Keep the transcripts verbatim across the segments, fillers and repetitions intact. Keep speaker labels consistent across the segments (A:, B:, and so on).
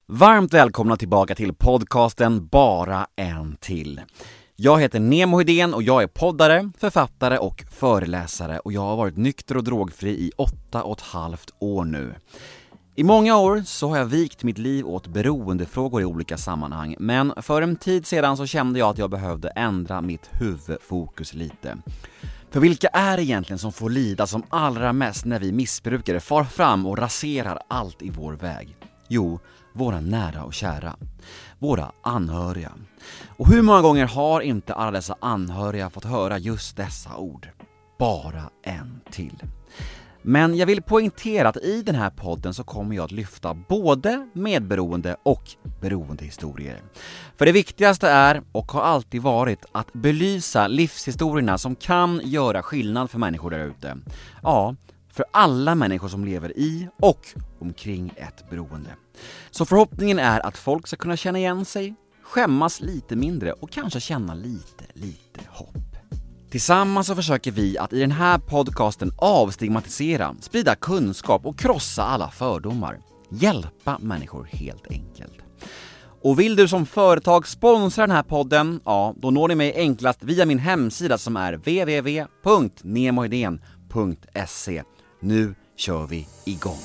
A: Varmt välkomna tillbaka till podcasten Bara en till. Jag heter Nemo Hedén och jag är poddare, författare och föreläsare och jag har varit nykter och drogfri i åtta och ett halvt år nu. I många år så har jag vikt mitt liv åt beroendefrågor i olika sammanhang, men för en tid sedan så kände jag att jag behövde ändra mitt huvudfokus lite. För vilka är det egentligen som får lida som allra mest när vi missbrukare far fram och raserar allt i vår väg? Jo, våra nära och kära. Våra anhöriga. Och hur många gånger har inte alla dessa anhöriga fått höra just dessa ord? Bara en till. Men jag vill poängtera att i den här podden så kommer jag att lyfta både medberoende och beroendehistorier. För det viktigaste är, och har alltid varit, att belysa livshistorierna som kan göra skillnad för människor där ute. Ja, för alla människor som lever i och omkring ett beroende. Så förhoppningen är att folk ska kunna känna igen sig, skämmas lite mindre och kanske känna lite, lite hopp. Tillsammans så försöker vi att i den här podcasten avstigmatisera, sprida kunskap och krossa alla fördomar. Hjälpa människor helt enkelt. Och vill du som företag sponsra den här podden, ja, då når ni mig enklast via min hemsida som är w w w punkt nemohedén punkt se. Nu kör vi igång.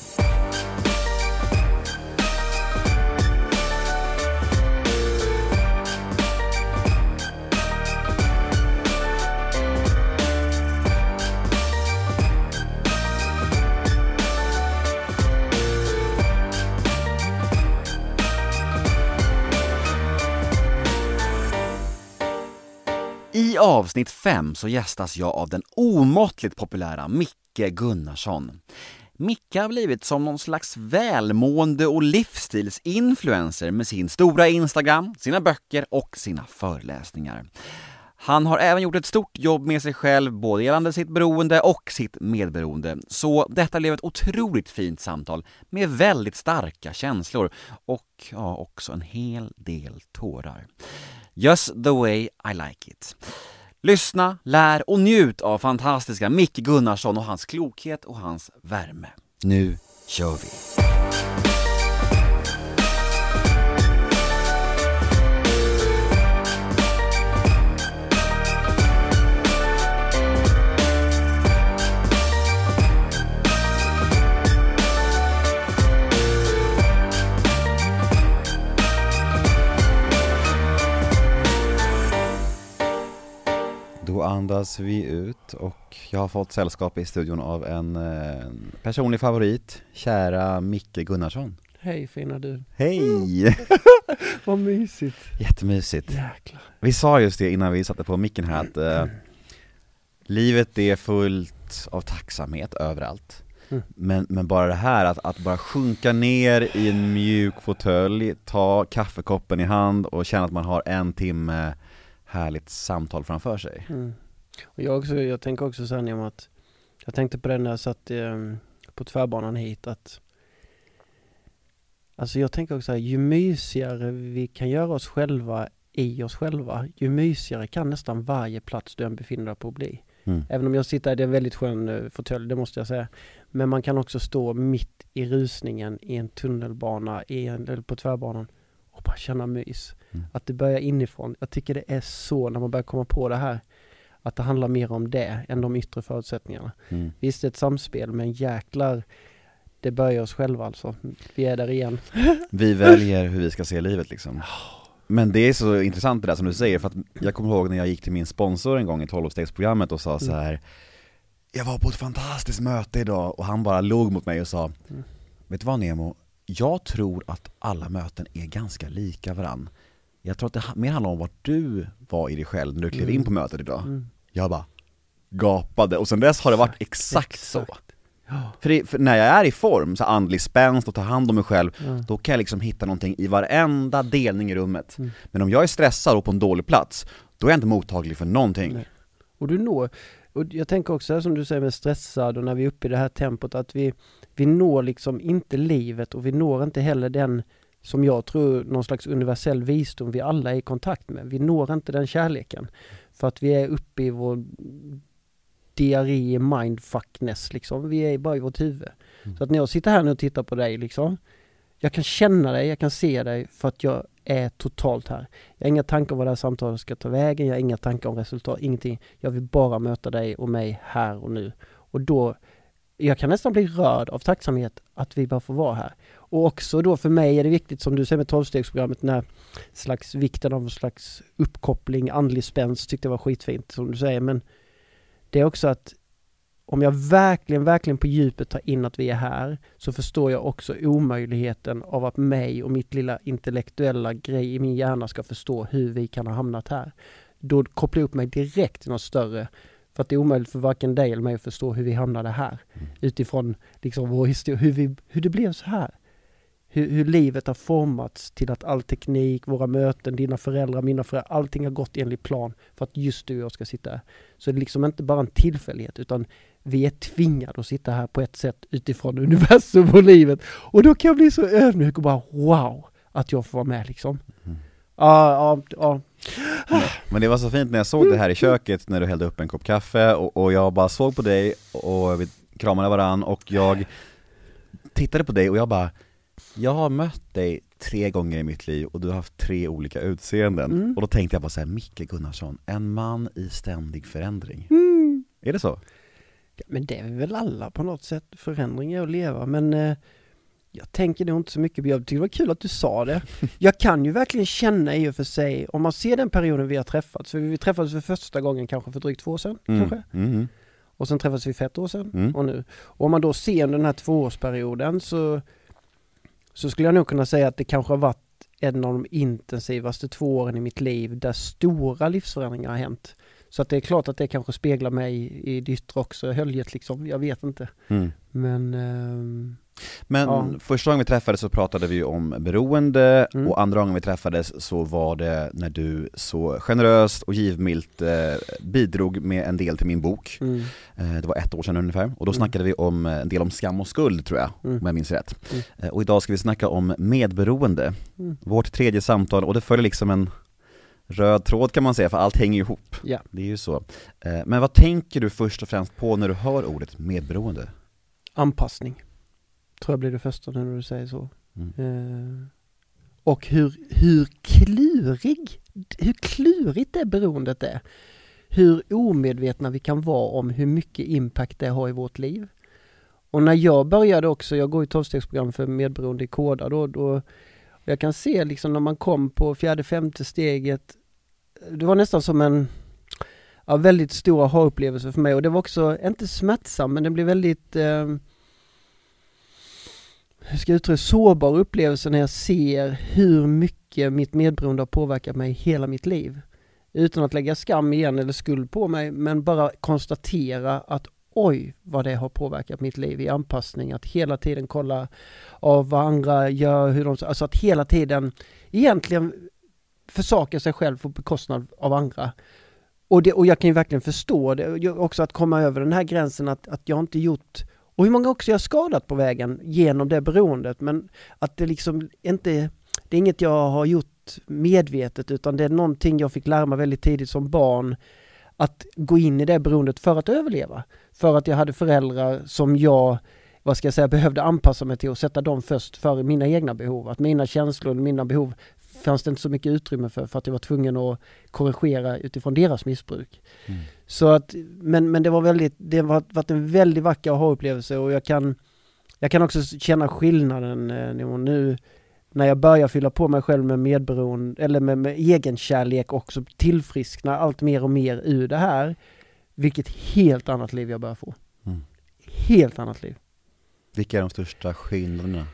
A: I avsnitt fem så gästas jag av den omåttligt populära Micke Gunnarsson. Micke har blivit som någon slags välmående och livsstilsinfluencer med sin stora Instagram, sina böcker och sina föreläsningar. Han har även gjort ett stort jobb med sig själv, både gällande sitt beroende och sitt medberoende. Så detta blev ett otroligt fint samtal med väldigt starka känslor och ja, också en hel del tårar. Just the way I like it. Lyssna, lär och njut av fantastiska Micke Gunnarsson och hans klokhet och hans värme. Nu kör vi! Då andas vi ut och jag har fått sällskap i studion av en eh, personlig favorit, kära Micke Gunnarsson.
B: Hej fina du.
A: Hej!
B: Vad mysigt.
A: Jättemysigt.
B: Jäklar.
A: Vi sa just det innan vi satte på micken här att eh, livet är fullt av tacksamhet överallt. Mm. Men, men bara det här att, att bara sjunka ner i en mjuk fåtölj, ta kaffekoppen i hand och känna att man har en timme härligt samtal framför sig.
B: Mm. Och jag, också, jag tänker också så här om att jag tänkte på det när jag satt eh, på tvärbanan hit att alltså jag tänker också här, ju mysigare vi kan göra oss själva i oss själva, ju mysigare kan nästan varje plats du än befinner dig på bli. Mm. Även om jag sitter i det är en väldigt skön uh, fåtölj, det måste jag säga. Men man kan också stå mitt i rusningen i en tunnelbana i en, eller på tvärbanan och bara känna mys. Mm. Att det börjar inifrån. Jag tycker det är så när man börjar komma på det här att det handlar mer om det än de yttre förutsättningarna. Mm. Visst det är ett samspel, men jäklar, det börjar oss själva alltså. Vi är där igen.
A: Vi väljer hur vi ska se livet liksom. Men det är så intressant det där som du säger, för att jag kommer ihåg när jag gick till min sponsor en gång i tolv-stegsprogrammet och sa så här: jag var på ett fantastiskt möte idag, och han bara låg mot mig och sa, mm. vet du vad Nemo, jag tror att alla möten är ganska lika varann. Jag tror att det mer handlar om vart du var i dig själv när du klev mm. in på mötet idag. Mm. Jag bara gapade, och sen dess har det varit exakt, exakt. så. Ja. För, det, för när jag är i form, så andlig spänst och tar hand om mig själv, mm. då kan jag liksom hitta någonting i varenda delning i rummet. Mm. Men om jag är stressad och på en dålig plats, då är jag inte mottaglig för någonting.
B: Nej. Och du når, och jag tänker också som du säger med stressad, och när vi är uppe i det här tempot, att vi, vi når liksom inte livet, och vi når inte heller den som jag tror någon slags universell visdom vi alla är i kontakt med. Vi når inte den kärleken. För att vi är uppe i vår diarré, mindfuckness liksom. Vi är bara i vårt huvud. Mm. Så att när jag sitter här nu och tittar på dig liksom, Jag kan känna dig, jag kan se dig för att jag är totalt här. Jag har inga tankar om vad det här samtalet ska ta vägen, jag har inga tankar om resultat, ingenting. Jag vill bara möta dig och mig här och nu. Och då, jag kan nästan bli rörd av tacksamhet att vi bara får vara här. Och också då för mig är det viktigt, som du säger med tolvstegsprogrammet, den här slags vikten av en slags uppkoppling, andlig spänst, tyckte jag var skitfint som du säger. Men det är också att om jag verkligen, verkligen på djupet tar in att vi är här, så förstår jag också omöjligheten av att mig och mitt lilla intellektuella grej i min hjärna ska förstå hur vi kan ha hamnat här. Då kopplar jag upp mig direkt till något större. För att det är omöjligt för varken dig eller mig att förstå hur vi hamnade här. Mm. Utifrån liksom vår historia, hur, vi, hur det blev så här. Hur, hur livet har formats till att all teknik, våra möten, dina föräldrar, mina föräldrar, allting har gått enligt plan för att just du och jag ska sitta här. Så det är liksom inte bara en tillfällighet, utan vi är tvingade att sitta här på ett sätt utifrån universum och livet. Och då kan jag bli så ödmjuk och bara wow, att jag får vara med liksom.
A: Mm.
B: Ja, ja, ja.
A: Men, men det var så fint när jag såg det här i köket när du hällde upp en kopp kaffe och, och jag bara såg på dig och vi kramade varann och jag tittade på dig och jag bara, jag har mött dig tre gånger i mitt liv och du har haft tre olika utseenden. Mm. Och då tänkte jag bara så här, Micke Gunnarsson, en man i ständig förändring. Mm. Är det så?
B: Ja, men det är väl alla på något sätt. Förändring är att leva, men eh, jag tänker det inte så mycket. Jag tycker det var kul att du sa det. Jag kan ju verkligen känna i och för sig, om man ser den perioden vi har träffats, för vi träffades för första gången kanske för drygt två år sedan, mm. kanske. Mm. Och sen träffades vi för ett år sedan mm. och nu. Och om man då ser den här tvåårsperioden så så skulle jag nog kunna säga att det kanske har varit en av de intensivaste två åren i mitt liv där stora livsförändringar har hänt. Så att det är klart att det kanske speglar mig i det yttre också, höljet liksom, jag vet inte. Mm. Men ähm,
A: Men ja. Första gången vi träffades så pratade vi om beroende mm. och andra gången vi träffades så var det när du så generöst och givmilt eh, bidrog med en del till min bok. Mm. Eh, det var ett år sedan ungefär och då mm. snackade vi om en del om skam och skuld tror jag, mm. om jag minns rätt. Mm. Eh, och idag ska vi snacka om medberoende. Mm. Vårt tredje samtal och det följer liksom en röd tråd kan man säga för allt hänger ihop.
B: Ja.
A: Det är ju så. Eh, men vad tänker du först och främst på när du hör ordet medberoende?
B: Anpassning. Tror jag blir det första när du säger så. Mm. Eh, och hur, hur klurig, hur klurigt det beroendet är. Hur omedvetna vi kan vara om hur mycket impact det har i vårt liv. Och när jag började också, jag går i tolvstegsprogram för medberoende i Koda då, då jag kan se liksom när man kom på fjärde, femte steget, det var nästan som en ja, väldigt stor aha-upplevelse för mig. Och det var också, inte smärtsam, men det blev väldigt eh, hur ska jag uttrycka, sårbar upplevelse när jag ser hur mycket mitt medberoende har påverkat mig hela mitt liv. Utan att lägga skam igen eller skuld på mig, men bara konstatera att oj, vad det har påverkat mitt liv i anpassning. Att hela tiden kolla av vad andra gör, hur de, alltså att hela tiden egentligen försaka sig själv på bekostnad av andra. Och, det, och jag kan ju verkligen förstå det. Också att komma över den här gränsen att, att jag inte gjort, och hur många också jag har skadat på vägen genom det beroendet. Men att det liksom inte, det är inget jag har gjort medvetet, utan det är någonting jag fick lära mig väldigt tidigt som barn. Att gå in i det beroendet för att överleva. För att jag hade föräldrar som jag, vad ska jag säga, behövde anpassa mig till och sätta dem först före mina egna behov. Att mina känslor och mina behov fanns det inte så mycket utrymme för, för att jag var tvungen att korrigera utifrån deras missbruk. Mm. Så att, men, men det var väldigt, det var varit en väldigt vacker aha-upplevelse och jag kan, jag kan också känna skillnaden eh, nu när jag börjar fylla på mig själv med medberoende eller med, med egen kärlek också tillfrisknar allt mer och mer ur det här. Vilket helt annat liv jag börjar få. Mm. Helt annat liv.
A: Vilka är de största skillnaderna?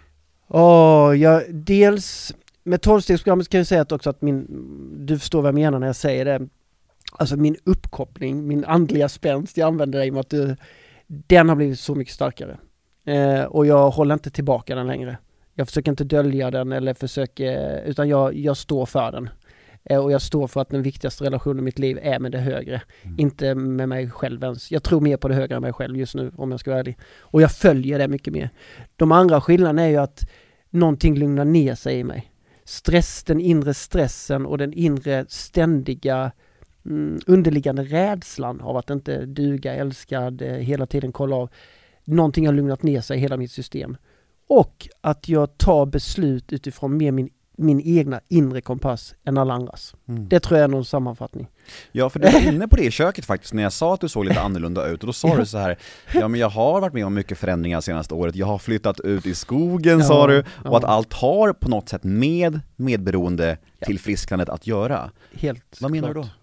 B: Oh, ja, dels med tolvstegsprogrammet kan jag säga att också att min, du förstår vad jag menar när jag säger det. Alltså min uppkoppling, min andliga spänst, jag använder det i och med att du, den har blivit så mycket starkare. Eh, och jag håller inte tillbaka den längre. Jag försöker inte dölja den eller försöker, utan jag, jag står för den. Eh, och jag står för att den viktigaste relationen i mitt liv är med det högre. Mm. Inte med mig själv ens. Jag tror mer på det högre än mig själv just nu, om jag ska vara ärlig. Och jag följer det mycket mer. De andra skillnaderna är ju att någonting lugnar ner sig i mig. Stress, den inre stressen och den inre ständiga mm, underliggande rädslan av att inte duga, älskad, eh, hela tiden kolla av. Någonting har lugnat ner sig i hela mitt system. och att jag tar beslut utifrån mer min, min egna inre kompass än alla andras. Mm. Det tror jag är någon sammanfattning.
A: Ja, för du var inne på det i köket faktiskt när jag sa att du såg lite annorlunda ut. Och då sa du så här, ja men jag har varit med om mycket förändringar senaste året. Jag har flyttat ut i skogen, ja, sa du. Och ja. Att allt har på något sätt med medberoende ja. till friskandet att göra.
B: Helt
A: Vad menar
B: klart.
A: du då?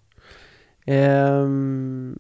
B: Um,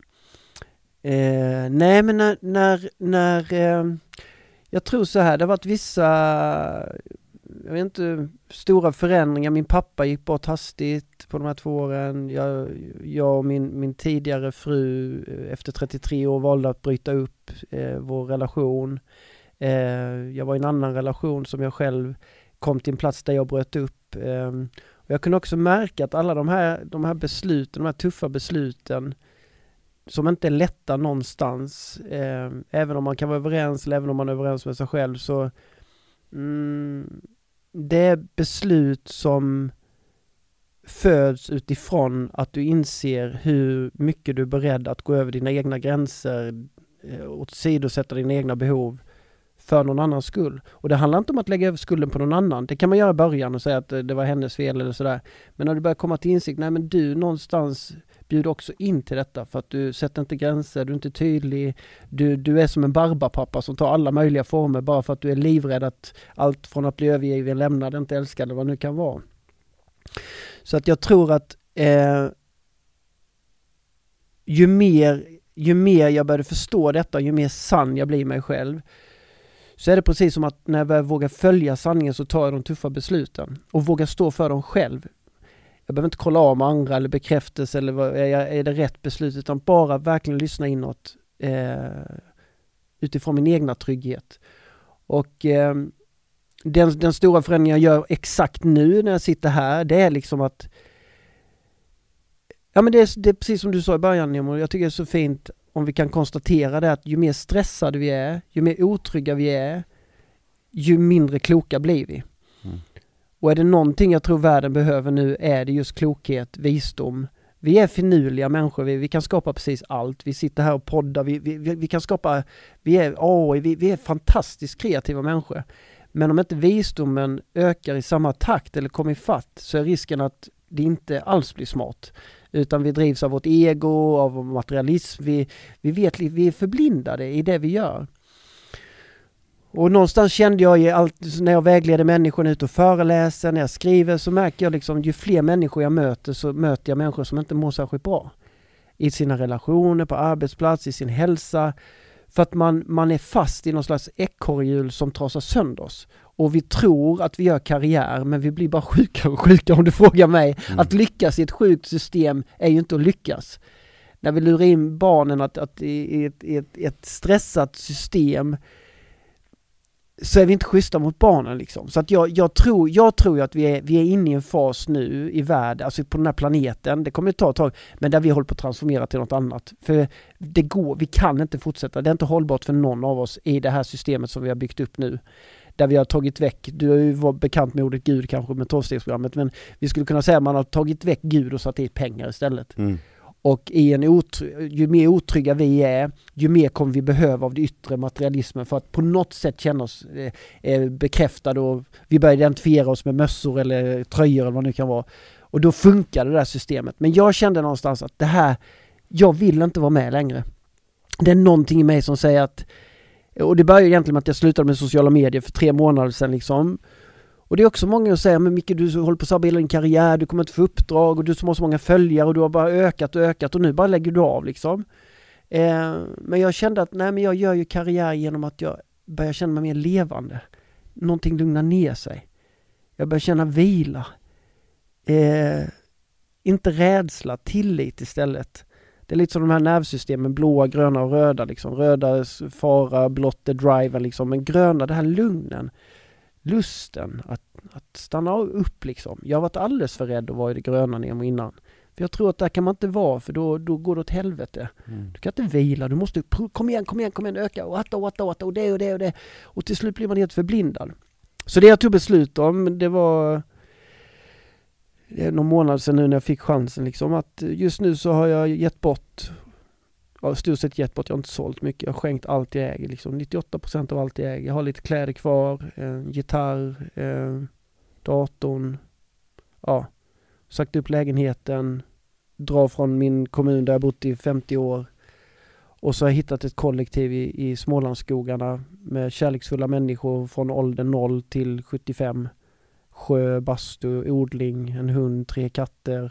B: uh, nej men när, när, när uh, jag tror så här, det har varit vissa, jag vet inte, stora förändringar. Min pappa gick bort hastigt på de här två åren. Jag, jag och min, min tidigare fru efter trettiotre år valde att bryta upp eh, vår relation. Eh, jag var i en annan relation som jag själv kom till en plats där jag bröt upp. Eh, och jag kunde också märka att alla de här, de här besluten, de här tuffa besluten som inte är lätta någonstans, eh, även om man kan vara överens eller även om man är överens med sig själv, så mm, det är beslut som föds utifrån att du inser hur mycket du är beredd att gå över dina egna gränser och sidosätta dina egna behov för någon annans skull. Och det handlar inte om att lägga över skulden på någon annan. Det kan man göra i början och säga att det var hennes fel eller sådär. Men när du börjar komma till insikt, nej men du någonstans bjuder också in till detta för att du sätter inte gränser, du är inte tydlig, du, du är som en barbapappa som tar alla möjliga former bara för att du är livrädd att allt från att bli övergiven, lämnad, inte älskad, vad nu kan vara. Så att jag tror att eh, ju mer ju mer jag började förstå detta, ju mer sann jag blir mig själv, så är det precis som att när jag börjar våga följa sanningen så tar jag de tuffa besluten och vågar stå för dem själv. Jag behöver inte kolla av med andra eller bekräftelse eller vad, är, jag, är det rätt beslut, utan bara verkligen lyssna inåt eh, utifrån min egna trygghet. Och eh, den, den stora förändringen jag gör exakt nu när jag sitter här, det är liksom att ja men det är, det är precis som du sa i början, Nemo, jag tycker det är så fint om vi kan konstatera det att ju mer stressade vi är, ju mer otrygga vi är, ju mindre kloka blir vi. Mm. Och är det någonting jag tror världen behöver nu är det just klokhet, visdom. Vi är finurliga människor, vi, vi kan skapa precis allt. Vi sitter här och poddar, vi, vi, vi kan skapa, vi är, oh, vi, vi är fantastiskt kreativa människor. Men om inte visdomen ökar i samma takt eller kommer i fatt, så är risken att det inte alls blir smart. Utan vi drivs av vårt ego, av materialism. Vi, vi, vet, vi är förblindade i det vi gör. Och någonstans kände jag ju allt, när jag vägleder människor ut och föreläser, när jag skriver, så märker jag liksom, ju fler människor jag möter så möter jag människor som inte mår särskilt bra. I sina relationer, på arbetsplats, i sin hälsa. För att man, man är fast i någon slags ekorrhjul som trasar sönder oss. Och vi tror att vi gör karriär, men vi blir bara sjukare och sjukare om du frågar mig. Mm. Att lyckas i ett sjukt system är ju inte att lyckas. När vi lurar in barnen att, att i, ett, i ett, ett stressat system så är vi inte schyssta mot barnen liksom. Så att jag, jag tror jag tror att vi är, vi är inne i en fas nu i världen, alltså på den här planeten, det kommer att ta ett tag, men där vi håller på att transformera till något annat. För det går, vi kan inte fortsätta, det är inte hållbart för någon av oss i det här systemet som vi har byggt upp nu. Där vi har tagit väck, du har ju varit bekant med ordet Gud kanske med tolvstegsprogrammet, men vi skulle kunna säga att man har tagit väck Gud och satt i pengar istället. Mm. Och i en otry- ju mer otrygga vi är, ju mer kommer vi behöva av det yttre materialismen för att på något sätt känna oss eh, eh, bekräftade, och vi börjar identifiera oss med mössor eller tröjor eller vad det nu kan vara. Och då funkar det där systemet. Men jag kände någonstans att det här, jag vill inte vara med längre. Det är någonting i mig som säger att, och det började egentligen med att jag slutade med sociala medier för tre månader sedan liksom. Och det är också många som säger, men Micke, du håller på att sabba din karriär, du kommer inte få uppdrag och du som har så många följare och du har bara ökat och ökat och nu bara lägger du av liksom. Eh, men jag kände att nej, men jag gör ju karriär genom att jag börjar känna mig mer levande. Någonting lugnar ner sig. Jag börjar känna vila. Eh, inte rädsla, tillit istället. Det är lite som de här nervsystemen, blåa, gröna och röda liksom. Röda fara, blått är driven liksom, men gröna det här lugnen. Lusten att, att stanna upp liksom. Jag har varit alldeles för rädd att vara i det gröna Nemo innan. För jag tror att där kan man inte vara, för då, då går det åt helvete. Mm. Du kan inte vila, du måste kom igen, kom igen, kom igen, öka och atta och atta och atta och det och det och det. Och till slut blir man helt förblindad. Så det jag tog beslut om, det var det är någon månad sedan nu när jag fick chansen liksom, att just nu så har jag gett bort ja, stort sett gett bort, jag har inte sålt mycket. Jag har skänkt allt jag äger, liksom nittioåtta procent av allt jag äger. Jag har lite kläder kvar, eh, gitarr, eh, datorn, ja, sagt upp lägenheten, dra från min kommun där jag bott i femtio år. Och så har jag hittat ett kollektiv i, i Smålandsskogarna med kärleksfulla människor från ålder noll till sjuttiofem. Sjö, bastu, odling, en hund, tre katter.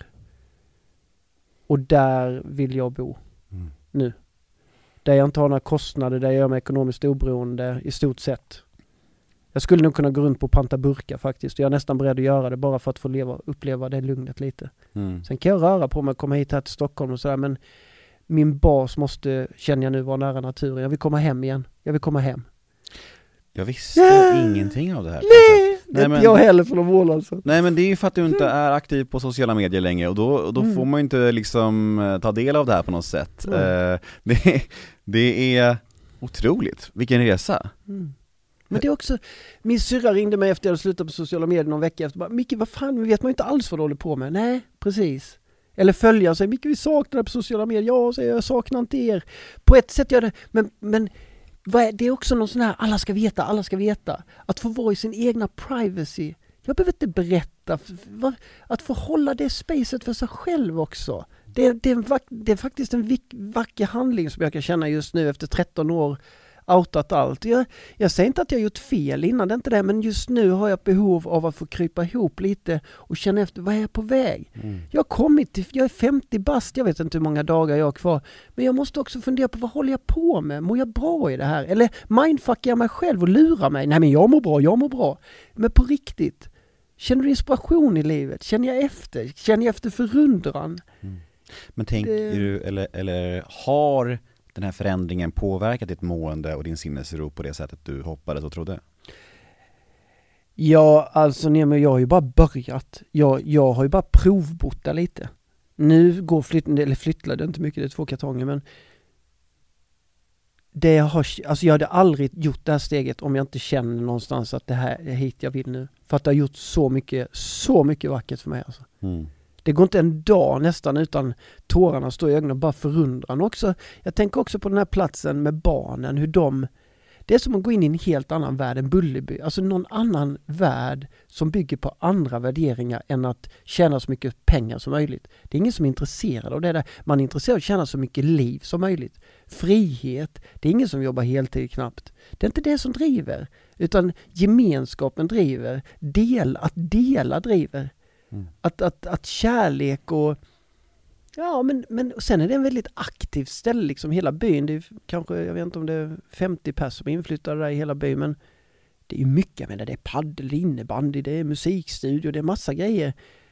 B: Och där vill jag bo mm. nu. Där jag inte har några kostnader, där jag gör mig ekonomiskt oberoende i stort sett. Jag skulle nog kunna gå runt på panta burkar faktiskt. Jag är nästan beredd att göra det bara för att få leva, uppleva det lugnet lite. Mm. Sen kan jag röra på mig och komma hit här till Stockholm och sådär, men min bas måste, känner jag nu, vara nära naturen. Jag vill komma hem igen. Jag vill komma hem.
A: Jag visste yeah. ingenting av det här.
B: Nej, nej inte men, jag heller för någon mål alltså.
A: Nej, men det är ju för att du inte är aktiv på sociala medier längre. Och då, då mm. får man ju inte liksom ta del av det här på något sätt. Mm. Uh, det, det är otroligt. Vilken resa.
B: Mm. Men det är också, min syrra ringde mig efter att jag slutat på sociala medier någon vecka efter. Bara, Micke, vad fan, vet man inte alls vad du håller på med. Nej, precis. Eller följa och säga, Micke, vi saknar det på sociala medier. Ja, säger jag, saknar inte er. På ett sätt gör det, men, men det är också någon sån här, alla ska veta, alla ska veta. Att få vara i sin egna privacy. Jag behöver inte berätta. Att få hålla det spacet för sig själv också. Det, det, är, en, det är faktiskt en vacker handling som jag kan känna just nu efter tretton år. Outat allt. Jag, jag säger inte att jag gjort fel innan, det är inte det, men just nu har jag behov av att få krypa ihop lite och känna efter, vad är jag på väg? Mm. Jag har kommit till, jag är femtio bast, jag vet inte hur många dagar jag har kvar, men jag måste också fundera på, vad håller jag på med? Mår jag bra i det här? Eller mindfuckar jag mig själv och lurar mig? Nej, men jag mår bra, jag mår bra. Men på riktigt, känner du inspiration i livet? Känner jag efter? Känner jag efter förundran?
A: Mm. Men tänker det... du, eller, eller har den här förändringen påverkat ditt mående och din sinnesro på det sättet du hoppades och trodde?
B: Ja, alltså nej, men jag har ju bara börjat. Jag, jag har ju bara provbott lite. Nu går flytt, eller flyttlade inte mycket, det är två kartonger, men det jag har, alltså jag hade aldrig gjort det här steget om jag inte känner någonstans att det här är hit jag vill nu. För att det har gjort så mycket, så mycket vackert för mig alltså. Mm. Det går inte en dag nästan utan tårarna står i ögonen och bara förundran också. Jag tänker också på den här platsen med barnen, hur de, det är som att gå in i en helt annan värld än Bullerby. Alltså någon annan värld som bygger på andra värderingar än att tjäna så mycket pengar som möjligt. Det är ingen som är intresserad av det där. Man är intresserad av att tjäna så mycket liv som möjligt. Frihet, det är ingen som jobbar heltid knappt. Det är inte det som driver, utan gemenskapen driver. Del, att dela driver. Mm. Att, att, att kärlek och ja, men, men sen är det en väldigt aktiv ställe liksom, hela byn, det är kanske, jag vet inte om det är femtio personer som är inflyttade där i hela byn, men det är mycket, men det är paddel, innebandy, det är musikstudio, det är massa grejer,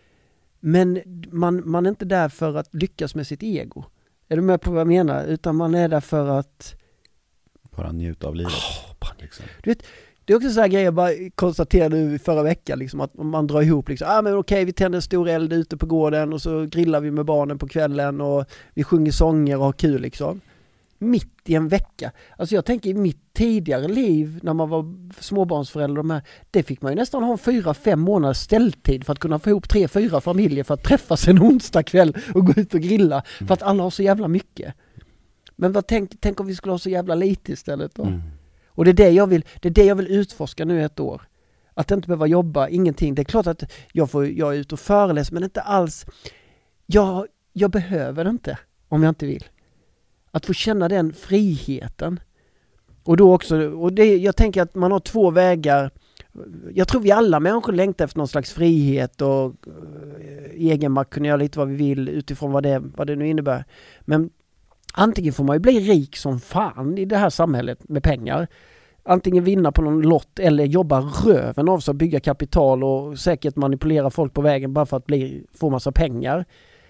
B: men man, man är inte där för att lyckas med sitt ego, är du med på vad jag menar, utan man är där för att
A: bara njuta av livet.
B: Oh, bara, liksom. Du vet, det är också så här grejer jag bara konstaterade nu förra veckan liksom, att man drar ihop liksom, ah, men okej, vi tänder en stor eld ute på gården och så grillar vi med barnen på kvällen och vi sjunger sånger och har kul liksom. Mitt i en vecka. Alltså jag tänker i mitt tidigare liv när man var småbarnsförälder, de här, det fick man ju nästan ha en fyra, fem månaders ställtid för att kunna få ihop tre, fyra familjer för att träffas en onsdag kväll och gå ut och grilla. Mm. För att alla har så jävla mycket. Men vad tänk, tänk om vi skulle ha så jävla lite istället då? Mm. Och det är det jag vill, det är det jag vill utforska nu ett år. Att inte behöva jobba, ingenting. Det är klart att jag, får, jag är ute och föreläser, men inte alls. Jag, jag behöver det inte om jag inte vill. Att få känna den friheten. Och då också, och det, jag tänker att man har två vägar. Jag tror vi alla människor längtar efter någon slags frihet och uh, egenmakt, kunna göra lite vad vi vill utifrån vad det, vad det nu innebär. Men antingen får man ju bli rik som fan i det här samhället med pengar. Antingen vinna på någon lott eller jobba röven av sig och bygga kapital och säkert manipulera folk på vägen bara för att bli, få massa pengar.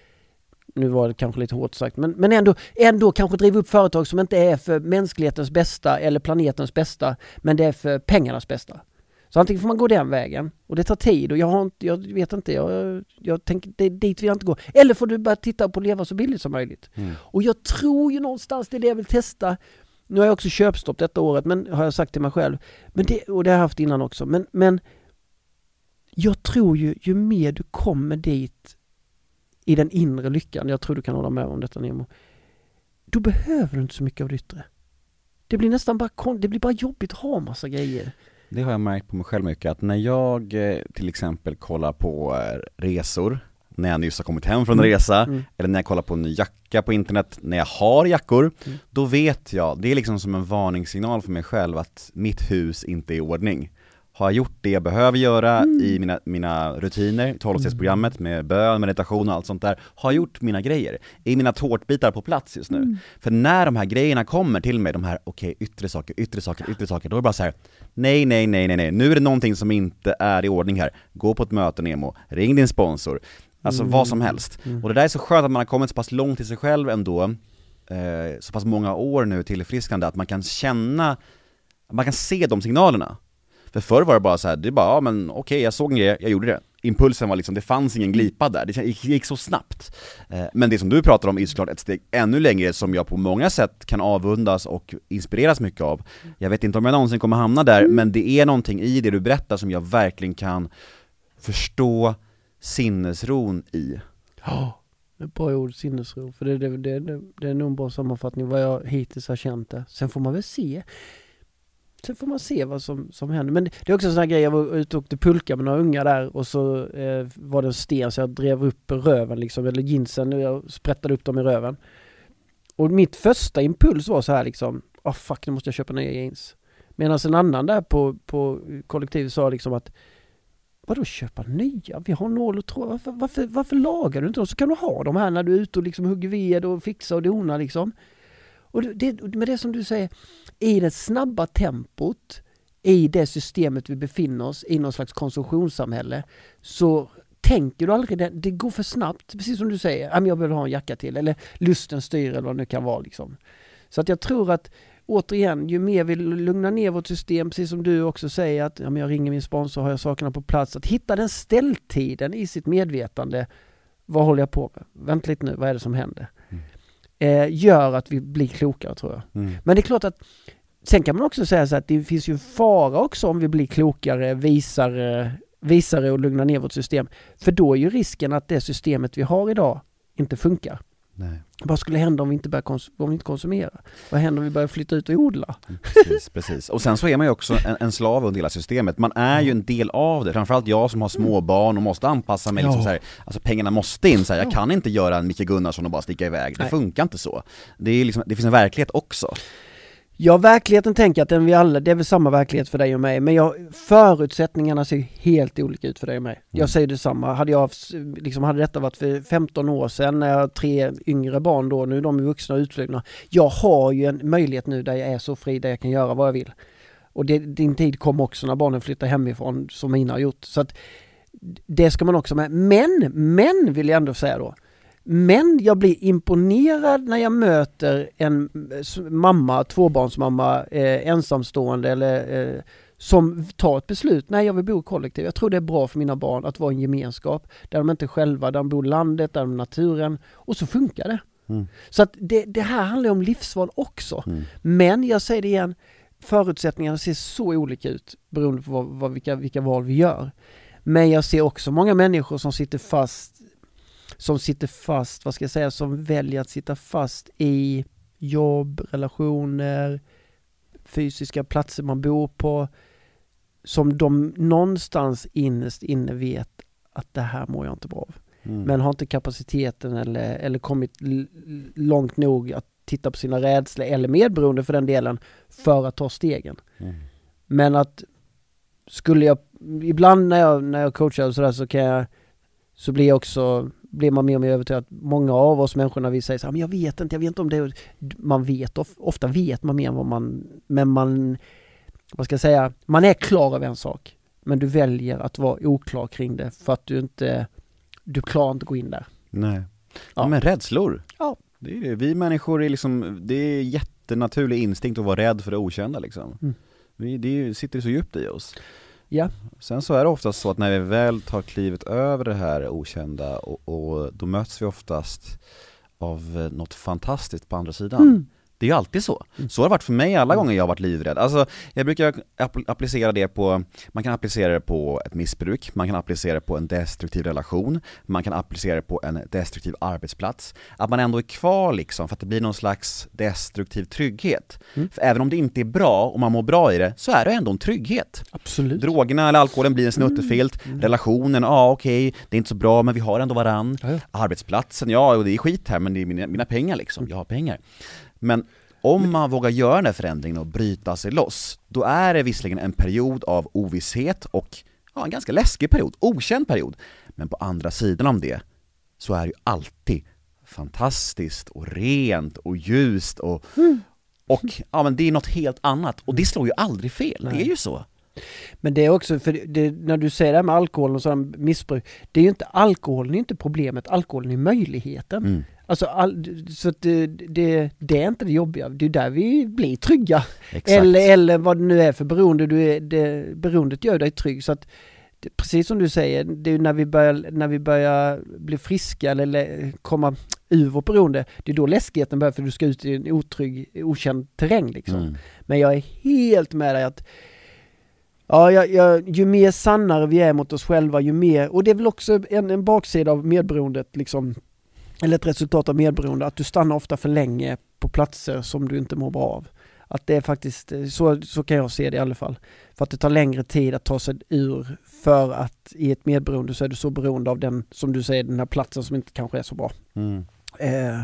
B: Nu var det kanske lite hårt sagt, men, men ändå, ändå kanske driva upp företag som inte är för mänsklighetens bästa eller planetens bästa, men det är för pengarnas bästa. Så antingen får man gå den vägen och det tar tid och jag har inte, jag vet inte, jag, jag tänker det är dit vill jag inte gå. Eller får du bara titta på att leva så billigt som möjligt. Mm. Och jag tror ju någonstans det är det jag vill testa. Nu har jag också köpstopp detta året, men har jag sagt till mig själv. Men det, och det har jag haft innan också. Men, men jag tror ju, ju mer du kommer dit i den inre lyckan, jag tror du kan hålla med om detta Nemo, då behöver du inte så mycket av det yttre. Det blir nästan bara, det blir bara jobbigt att ha massa grejer.
A: Det har jag märkt på mig själv mycket, att när jag till exempel kollar på resor, när jag nyss har kommit hem från en resa, mm. eller när jag kollar på en ny jacka på internet, när jag har jackor, mm. då vet jag, det är liksom som en varningssignal för mig själv att mitt hus inte är i ordning. Har jag gjort det jag behöver göra mm. i mina, mina rutiner, tolvstegsprogrammet med bön, meditation och allt sånt där, har jag gjort mina grejer. Är mina tårtbitar på plats just nu? Mm. För när de här grejerna kommer till mig, de här okej, okay, yttre saker, yttre saker, yttre saker, då är det bara så här: nej, nej, nej, nej, nej, nu är det någonting som inte är i ordning här. Gå på ett möte, Nemo, ring din sponsor. Alltså mm. vad som helst. Mm. Och det där är så skönt att man har kommit så pass långt till sig själv ändå, eh, så pass många år nu tillfriskande, att man kan känna, man kan se de signalerna. För förr var det bara så här, det är bara, ja men okej, okay, jag såg en grej, jag gjorde det. Impulsen var liksom, det fanns ingen glipa där, det gick så snabbt. Eh, men det som du pratar om är såklart ett steg ännu längre, som jag på många sätt kan avundas och inspireras mycket av. Jag vet inte om jag någonsin kommer hamna där, men det är någonting i det du berättar som jag verkligen kan förstå sinnesron i.
B: Ja, oh, bra ord, sinnesro. För det, det, det, det, det är nog en bra sammanfattning vad jag hittills har känt det. Sen får man väl se. Sen får man se vad som, som händer. Men det är också en sån här grej, jag var ute och åkte pulka med några unga där, och så eh, var det en sten så jag drev upp röven liksom, eller jeansen, och jag sprättade upp dem i röven. Och mitt första impuls var så här liksom, ah oh, fuck, nu måste jag köpa nya jeans. Medan en annan där på, på kollektivet sa liksom att, vadå köpa nya? Vi har nål och tråd. Varför, varför, varför lagar du inte dem? Så kan du ha dem här när du är ute och liksom hugger ved och fixar och donar liksom. Och det, med det som du säger, i det snabba tempot, i det systemet vi befinner oss, i någon slags konsumtionssamhälle, så tänker du aldrig det, det går för snabbt, precis som du säger, jag vill ha en jacka till, eller lusten styr, eller vad det kan vara liksom. Så att jag tror att, återigen, ju mer vi lugnar ner vårt system, precis som du också säger, att ja, men jag ringer min sponsor, har jag sakerna på plats, att hitta den ställtiden i sitt medvetande. Vad håller jag på med? Vänt lite nu, vad är det som händer? Mm. Eh, gör att vi blir klokare, tror jag. Mm. Men det är klart att sen kan man också säga så att det finns ju en fara också om vi blir klokare, visare, visare och lugnar ner vårt system. För då är ju risken att det systemet vi har idag inte funkar. Nej. Vad skulle hända om vi inte börjar kons- om vi inte konsumerar? Vad händer om vi börjar flytta ut och odla?
A: Precis, precis. Och sen så är man ju också en, en slav under hela systemet. Man är ju en del av det. Framförallt jag som har små barn och måste anpassa mig. Ja. Liksom så här, alltså pengarna måste in. Så här, jag kan inte göra en Micke Gunnarsson och bara sticka iväg. Det Nej. funkar inte så. Det, är liksom, det finns en verklighet också.
B: Ja, verkligheten tänker jag att den vi alla, det är väl samma verklighet för dig och mig, men jag, förutsättningarna ser helt olika ut för dig och mig. Mm. Jag säger detsamma. Hade jag liksom, hade detta varit för femton år sedan när jag har tre yngre barn då, nu är de vuxna och utflugna. Jag har ju en möjlighet nu där jag är så fri, där jag kan göra vad jag vill. Och det, din tid kom också när barnen flyttar hemifrån, som mina har gjort. Så att det ska man också med. Men, men vill jag ändå säga då, men jag blir imponerad när jag möter en mamma, tvåbarnsmamma, eh, ensamstående eller eh, som tar ett beslut. Nej, jag vill bo kollektivt. Jag tror det är bra för mina barn att vara en gemenskap där de inte själva, där de bor i landet, där de är naturen, och så funkar det. Mm. Så att det, det här handlar om livsval också. Mm. Men jag säger det igen, förutsättningarna ser så olika ut beroende på vad, vad, vilka, vilka val vi gör. Men jag ser också många människor som sitter fast som sitter fast, vad ska jag säga, som väljer att sitta fast i jobb, relationer, fysiska platser man bor på, som de någonstans innerst inne vet att det här mår jag inte bra av. Mm. Men har inte kapaciteten eller, eller kommit l- långt nog att titta på sina rädslor eller medberoende för den delen för att ta stegen. Mm. Men att skulle jag, ibland när jag, när jag coachar och sådär, så kan jag, så blir jag också blir man mer och mer övertygad att många av oss människor, när vi säger så här, men jag vet inte, jag vet inte om det, man vet, ofta vet man mer än vad man, men man, vad ska jag säga, man är klar över en sak, men du väljer att vara oklar kring det för att du inte, du klarar inte att gå in där. Nej.
A: Ja, ja, men rädslor.
B: Ja.
A: Det är det. Vi människor är liksom, det är jättenaturlig instinkt att vara rädd för det okända liksom. Mm. Vi, det sitter så djupt i oss.
B: Ja.
A: Sen så är det oftast så att när vi väl tar klivet över det här okända, och, och då möts vi oftast av något fantastiskt på andra sidan. Mm. Det är ju alltid så. Så har det varit för mig alla gånger jag har varit livrädd. Alltså, jag brukar app- applicera det på, man kan applicera det på ett missbruk, man kan applicera det på en destruktiv relation, man kan applicera det på en destruktiv arbetsplats. Att man ändå är kvar liksom, för att det blir någon slags destruktiv trygghet. Mm. För även om det inte är bra och man mår bra i det, så är det ändå en trygghet.
B: Absolut.
A: Drogerna eller alkoholen blir en snuttefilt. Mm. Relationen, ja okej, okay, det är inte så bra men vi har ändå varann. Ja, ja. Arbetsplatsen, ja det är skit här men det är mina, mina pengar liksom, jag har pengar. Men om man vågar göra den här förändringen och bryta sig loss, då är det visserligen en period av ovisshet och ja, en ganska läskig period, okänd period. Men på andra sidan om det så är det ju alltid fantastiskt och rent och ljust och, mm. och ja, men det är något helt annat. Och det slår ju aldrig fel, Nej. Det är ju så.
B: Men det är också, för det, när du säger det här med alkohol och sådant missbruk, det är ju inte alkoholen är inte problemet, alkoholen är möjligheten. Mm. Alltså, all, så att det, det, det är inte det jobbiga, det är där vi blir trygga. Eller, eller vad det nu är för beroende, du är, det, beroendet gör dig trygg. Så att, det, precis som du säger, det är när vi börjar, när vi börjar bli friska eller, eller komma ur vårt beroende, det är då läskigheten börjar, för du ska ut i en otrygg, okänd terräng liksom. Mm. Men jag är helt med dig att ja, jag, jag, ju mer sannare vi är mot oss själva, ju mer, och det är väl också en, en baksida av medberoendet liksom, eller ett resultat av medberoende, att du stannar ofta för länge på platser som du inte mår bra av. Att det är faktiskt, så, så kan jag se det i alla fall. För att det tar längre tid att ta sig ur, för att i ett medberoende så är du så beroende av den, som du säger, den här platsen som inte kanske är så bra. Mm. Eh,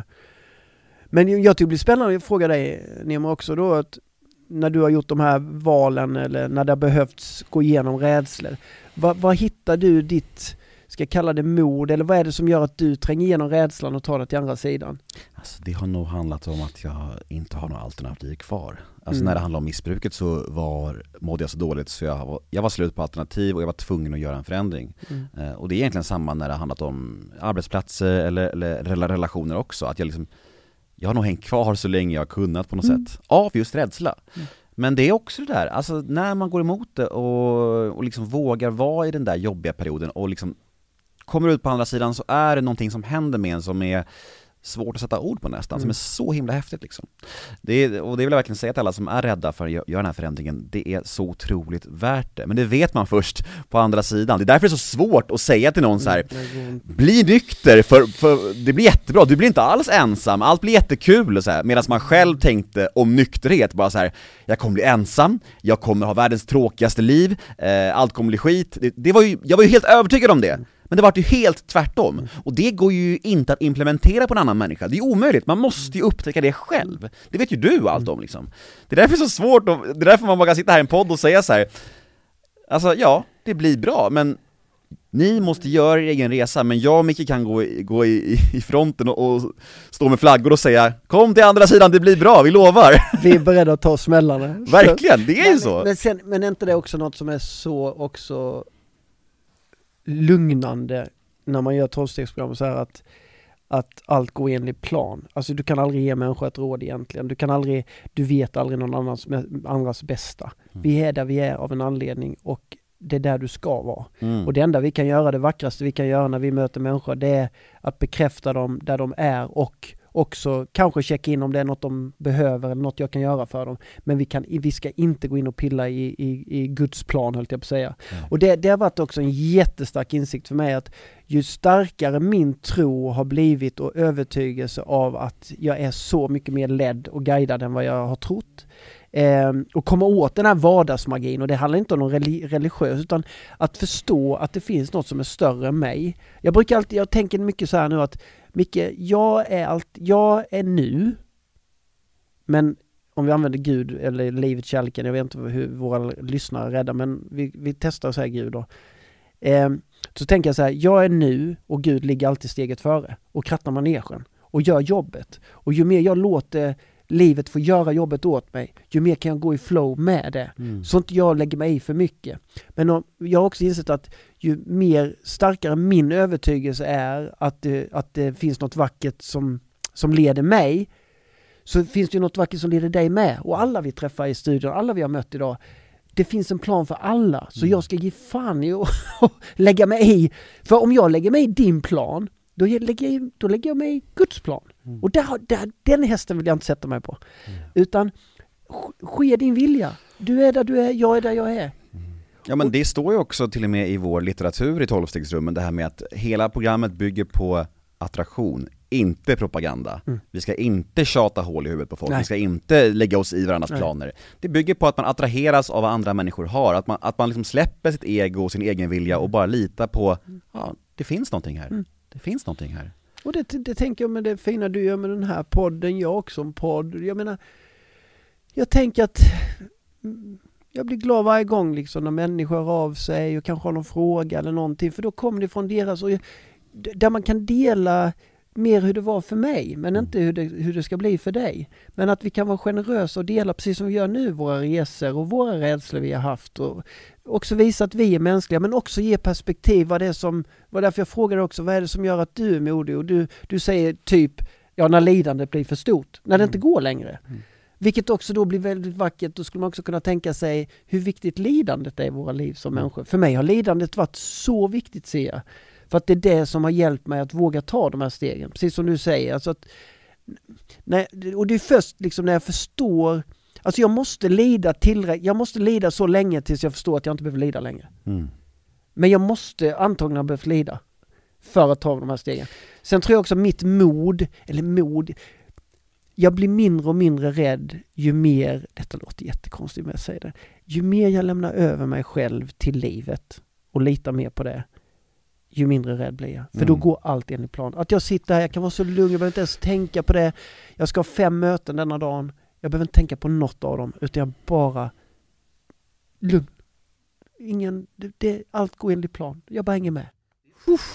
B: men jag tycker det blir spännande att fråga dig, Nemo, också då, att när du har gjort de här valen eller när det har behövts gå igenom rädslor, vad, vad hittar du ditt, ska jag kalla det mod, eller vad är det som gör att du tränger igenom rädslan och tar det till andra sidan?
A: Alltså, det har nog handlat om att jag inte har några alternativ kvar. Alltså mm. när det handlar om missbruket så var, mådde jag så dåligt så jag var, jag var slut på alternativ och jag var tvungen att göra en förändring. Mm. Eh, och det är egentligen samma när det har handlat om arbetsplatser eller, eller relationer också. Att jag liksom, jag har nog hängt kvar så länge jag har kunnat på något mm. sätt. Av just rädsla. Mm. Men det är också det där, alltså när man går emot det och, och liksom vågar vara i den där jobbiga perioden och liksom kommer ut på andra sidan, så är det någonting som händer med en som är svårt att sätta ord på nästan, mm. som är så himla häftigt liksom. Det är, och det vill jag verkligen säga till alla som är rädda för att göra den här förändringen, det är så otroligt värt det. Men det vet man först på andra sidan. Det är därför det är så svårt att säga till någon så här: mm. bli nykter, för, för det blir jättebra, du blir inte alls ensam, allt blir jättekul och så här. Medan man själv tänkte om nykterhet bara så här: jag kommer bli ensam, jag kommer ha världens tråkigaste liv, eh, allt kommer bli skit. Det, det var ju, jag var ju helt övertygad om det. Men det var ju helt tvärtom. Mm. Och det går ju inte att implementera på en annan människa. Det är omöjligt, man måste ju upptäcka det själv. Det vet ju du allt om liksom. Det är därför det är så svårt, och det är därför man vågar sitta här i en podd och säga så här: alltså ja, det blir bra, men ni måste göra er egen resa. Men jag och Micke kan gå, i, gå i, i fronten och, och stå med flaggor och säga: kom till andra sidan, det blir bra, vi lovar.
B: Vi är beredda att ta smällarna.
A: Verkligen, det är ju
B: men,
A: så.
B: Men, sen, men är inte det också något som är så också lugnande när man gör tolvstegsprogram, så här att, att allt går enligt plan. Alltså du kan aldrig ge människor ett råd egentligen. Du kan aldrig, du vet aldrig någon annans, andras bästa. Mm. Vi är där vi är av en anledning, och det är där du ska vara. Mm. Och det enda vi kan göra, det vackraste vi kan göra när vi möter människor, det är att bekräfta dem där de är, och också kanske checka in om det är något de behöver eller något jag kan göra för dem. Men vi, kan, vi ska inte gå in och pilla i, i, i Guds plan, höll jag på att säga. Mm. Och det, det har varit också en jättestark insikt för mig, att ju starkare min tro har blivit och övertygelse av att jag är så mycket mer ledd och guidad än vad jag har trott. Eh, och komma åt den här vardagsmagin, och det handlar inte om någon religiös, utan att förstå att det finns något som är större än mig. Jag brukar alltid, jag tänker mycket så här nu att Micke, jag är allt, jag är nu, men om vi använder Gud eller livet, kärleken, jag vet inte hur våra lyssnare är rädda, men vi, vi testar och säger Gud då. Eh, så tänker jag så här: jag är nu och Gud ligger alltid steget före och krattar manegen och gör jobbet. Och ju mer jag låter livet få göra jobbet åt mig, ju mer kan jag gå i flow med det. Mm. Så inte jag lägger mig i för mycket. Men om, jag har också insett att ju mer starkare min övertygelse är att det, att det finns något vackert som, som leder mig, så finns det ju något vackert som leder dig med. Och alla vi träffar i studion, alla vi har mött idag, det finns en plan för alla. Så mm. jag ska ge fan i och, och lägga mig i. För om jag lägger mig i din plan, då lägger jag, då lägger jag mig i Guds plan. Mm. Och där, där, den hästen vill jag inte sätta mig på. Mm. Utan ske din vilja. Du är där du är, jag är där jag är.
C: Mm. Ja, men det står ju också till och med i vår litteratur i tolvstegsrummen, det här med att hela programmet bygger på attraktion, inte propaganda. Mm. Vi ska inte tjata hål i huvudet på folk. Nej. Vi ska inte lägga oss i varandras Nej. planer. Det bygger på att man attraheras av vad andra människor har. Att man, att man liksom släpper sitt ego och sin egen vilja och bara litar på ja, det finns någonting här. Mm. Det finns någonting här.
B: Och det, det tänker jag med det fina du gör med den här podden. Jag också en podd. Jag menar, jag tänker att jag blir glad varje gång liksom, när människor hör av sig och kanske har någon fråga eller någonting. För då kommer det från deras... Och där man kan dela mer hur det var för mig, men inte hur det, hur det ska bli för dig. Men att vi kan vara generösa och dela precis som vi gör nu, våra resor och våra rädslor vi har haft. Och också visa att vi är mänskliga, men också ge perspektiv. Vad det är som, var därför jag frågade också, vad är det som gör att du är modig? Och du, du säger typ, ja, när lidandet blir för stort. När det mm. inte går längre. Mm. Vilket också då blir väldigt vackert. Då skulle man också kunna tänka sig hur viktigt lidandet är i våra liv som mm. människor. För mig har lidandet varit så viktigt, ser jag. För att det är det som har hjälpt mig att våga ta de här stegen. Precis som du säger. Alltså att, när, och det är först liksom när jag förstår... Alltså jag måste lida tillräckligt. Jag måste lida så länge tills jag förstår att jag inte behöver lida längre. Mm. Men jag måste antagligen behöva lida för att ta de här stegen. Sen tror jag också mitt mod, eller mod... Jag blir mindre och mindre rädd ju mer... Detta låter jättekonstigt med att säga det. Ju mer jag lämnar över mig själv till livet och litar mer på det, ju mindre rädd blir jag. För mm. då går allt enligt plan. Att jag sitter här, jag kan vara så lugn, jag behöver inte ens tänka på det. Jag ska ha fem möten denna dagen. Jag behöver inte tänka på något av dem, utan jag bara lugn. Ingen, det, det, allt går enligt plan. Jag bara hänger med. Uff.